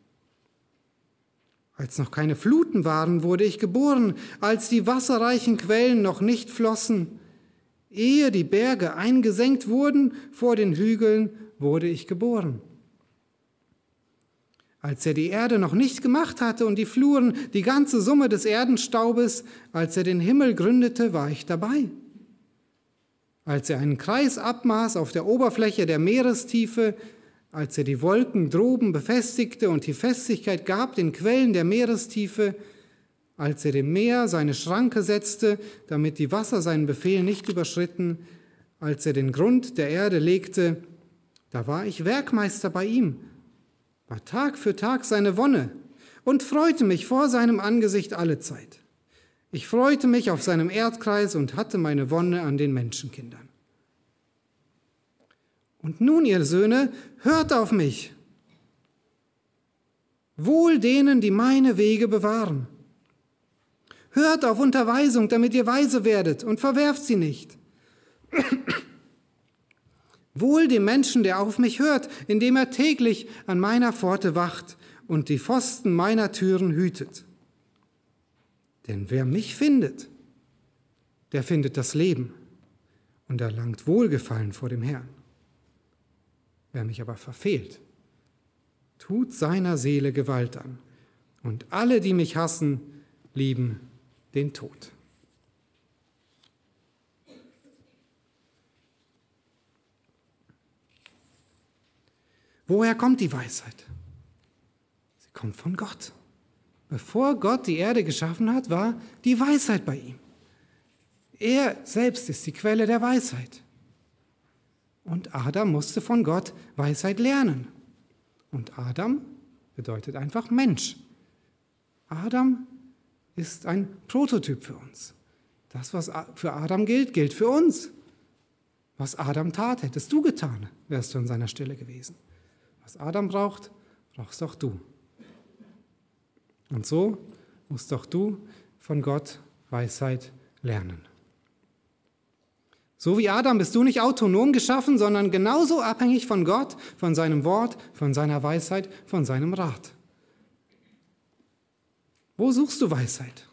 Als noch keine Fluten waren, wurde ich geboren, als die wasserreichen Quellen noch nicht flossen. Ehe die Berge eingesenkt wurden, vor den Hügeln wurde ich geboren. Als er die Erde noch nicht gemacht hatte und die Fluren, die ganze Summe des Erdenstaubes, als er den Himmel gründete, war ich dabei. Als er einen Kreis abmaß auf der Oberfläche der Meerestiefe, als er die Wolken droben befestigte und die Festigkeit gab den Quellen der Meerestiefe, als er dem Meer seine Schranke setzte, damit die Wasser seinen Befehl nicht überschritten, als er den Grund der Erde legte, da war ich Werkmeister bei ihm, war Tag für Tag seine Wonne und freute mich vor seinem Angesicht allezeit. Ich freute mich auf seinem Erdkreis und hatte meine Wonne an den Menschenkindern. Und nun, ihr Söhne, hört auf mich. Wohl denen, die meine Wege bewahren. Hört auf Unterweisung, damit ihr weise werdet, und verwerft sie nicht. Wohl dem Menschen, der auf mich hört, indem er täglich an meiner Pforte wacht und die Pfosten meiner Türen hütet. Denn wer mich findet, der findet das Leben und erlangt Wohlgefallen vor dem Herrn. Wer mich aber verfehlt, tut seiner Seele Gewalt an, und alle, die mich hassen, lieben den Tod. Woher kommt die Weisheit? Sie kommt von Gott. Bevor Gott die Erde geschaffen hat, war die Weisheit bei ihm. Er selbst ist die Quelle der Weisheit. Und Adam musste von Gott Weisheit lernen. Und Adam bedeutet einfach Mensch. Adam ist ein Prototyp für uns. Das, was für Adam gilt, gilt für uns. Was Adam tat, hättest du getan, wärst du an seiner Stelle gewesen. Was Adam braucht, brauchst auch du. Und so musst auch du von Gott Weisheit lernen. So wie Adam bist du nicht autonom geschaffen, sondern genauso abhängig von Gott, von seinem Wort, von seiner Weisheit, von seinem Rat. Wo suchst du Weisheit?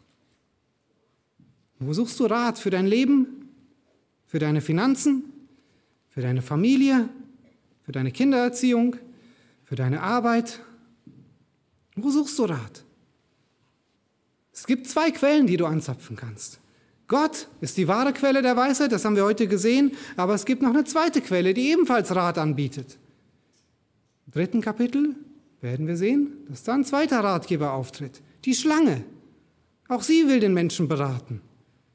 Wo suchst du Rat für dein Leben, für deine Finanzen, für deine Familie, für deine Kindererziehung, für deine Arbeit? Wo suchst du Rat? Es gibt 2 Quellen, die du anzapfen kannst. Gott ist die wahre Quelle der Weisheit, das haben wir heute gesehen, aber es gibt noch eine zweite Quelle, die ebenfalls Rat anbietet. Im 3. Kapitel werden wir sehen, dass da ein zweiter Ratgeber auftritt, die Schlange. Auch sie will den Menschen beraten.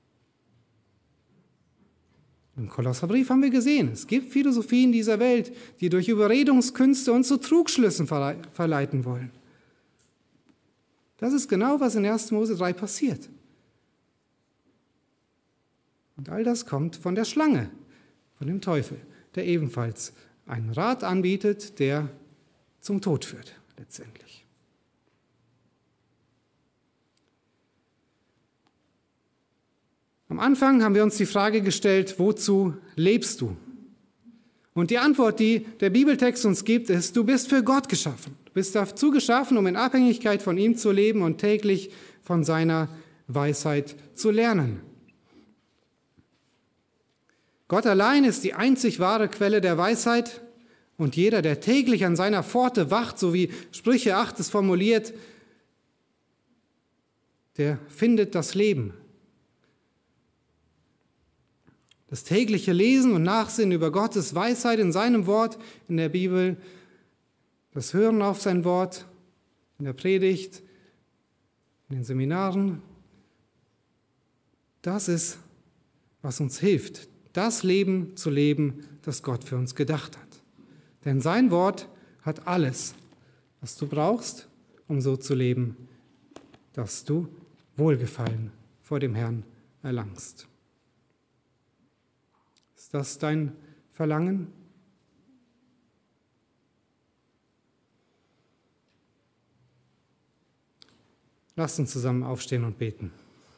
Im Kolosserbrief haben wir gesehen, es gibt Philosophien dieser Welt, die durch Überredungskünste uns zu Trugschlüssen verleiten wollen. Das ist genau, was in 1. Mose 3 passiert. Und all das kommt von der Schlange, von dem Teufel, der ebenfalls einen Rat anbietet, der zum Tod führt, letztendlich. Am Anfang haben wir uns die Frage gestellt, wozu lebst du? Und die Antwort, die der Bibeltext uns gibt, ist, du bist für Gott geschaffen. Du bist dazu geschaffen, um in Abhängigkeit von ihm zu leben und täglich von seiner Weisheit zu lernen. Gott allein ist die einzig wahre Quelle der Weisheit und jeder, der täglich an seiner Pforte wacht, so wie Sprüche 8 es formuliert, der findet das Leben. Das tägliche Lesen und Nachsinnen über Gottes Weisheit in seinem Wort, in der Bibel, das Hören auf sein Wort, in der Predigt, in den Seminaren, das ist, was uns hilft, das Leben zu leben, das Gott für uns gedacht hat. Denn sein Wort hat alles, was du brauchst, um so zu leben, dass du Wohlgefallen vor dem Herrn erlangst. Ist das dein Verlangen? Lasst uns zusammen aufstehen und beten.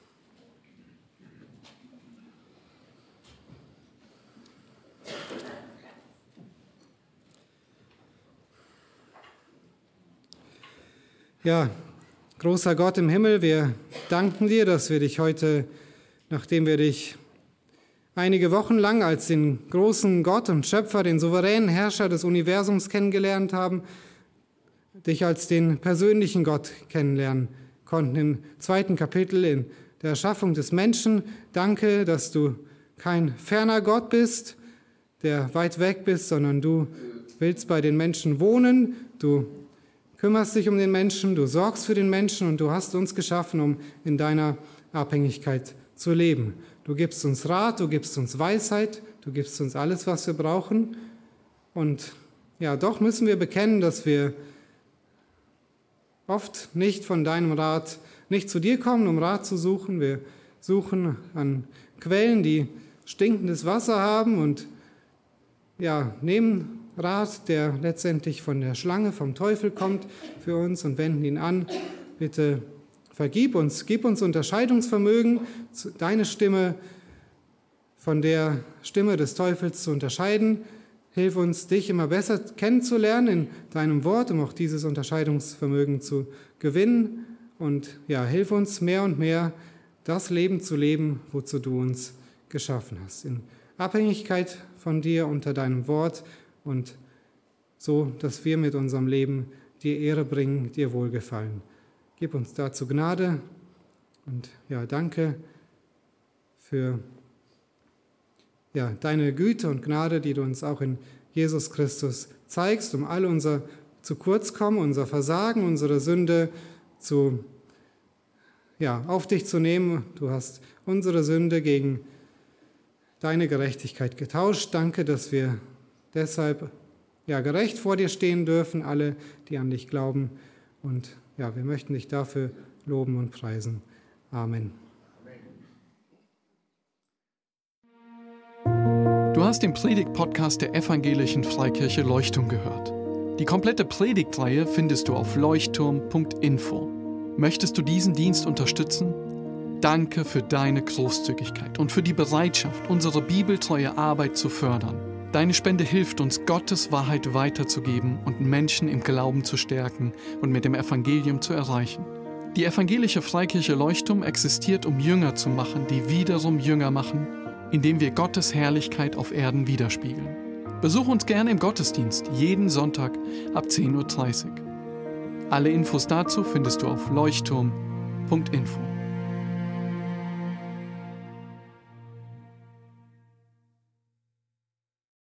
Ja, großer Gott im Himmel, wir danken dir, dass wir dich heute, nachdem wir dich einige Wochen lang als den großen Gott und Schöpfer, den souveränen Herrscher des Universums kennengelernt haben, dich als den persönlichen Gott kennenlernen konnten. Im 2. Kapitel in der Erschaffung des Menschen. Danke, dass du kein ferner Gott bist, der weit weg bist, sondern du willst bei den Menschen wohnen. Du kümmerst dich um den Menschen, du sorgst für den Menschen und du hast uns geschaffen, um in deiner Abhängigkeit zu leben. Du gibst uns Rat, du gibst uns Weisheit, du gibst uns alles, was wir brauchen. Und ja, doch müssen wir bekennen, dass wir oft nicht von deinem Rat, nicht zu dir kommen, um Rat zu suchen. Wir suchen an Quellen, die stinkendes Wasser haben und ja, nehmen Rat, der letztendlich von der Schlange, vom Teufel kommt für uns und wenden ihn an. Bitte vergib uns, gib uns Unterscheidungsvermögen, deine Stimme von der Stimme des Teufels zu unterscheiden. Hilf uns, dich immer besser kennenzulernen in deinem Wort, um auch dieses Unterscheidungsvermögen zu gewinnen. Und ja, hilf uns mehr und mehr, das Leben zu leben, wozu du uns geschaffen hast. In Abhängigkeit von dir unter deinem Wort und so, dass wir mit unserem Leben dir Ehre bringen, dir Wohlgefallen. Gib uns dazu Gnade und ja, danke für deine Güte und Gnade, die du uns auch in Jesus Christus zeigst, um all unser zu kurz kommen, unser Versagen, unsere Sünde auf dich zu nehmen. Du hast unsere Sünde gegen deine Gerechtigkeit getauscht. Danke, dass wir deshalb gerecht vor dir stehen dürfen, alle, die an dich glauben. Und ja, wir möchten dich dafür loben und preisen. Amen. Du hast den Predigt-Podcast der Evangelischen Freikirche Leuchtturm gehört. Die komplette Predigtreihe findest du auf leuchtturm.info. Möchtest du diesen Dienst unterstützen? Danke für deine Großzügigkeit und für die Bereitschaft, unsere bibeltreue Arbeit zu fördern. Deine Spende hilft uns, Gottes Wahrheit weiterzugeben und Menschen im Glauben zu stärken und mit dem Evangelium zu erreichen. Die Evangelische Freikirche Leuchtturm existiert, um Jünger zu machen, die wiederum Jünger machen, indem wir Gottes Herrlichkeit auf Erden widerspiegeln. Besuch uns gerne im Gottesdienst jeden Sonntag ab 10:30 Uhr. Alle Infos dazu findest du auf leuchtturm.info.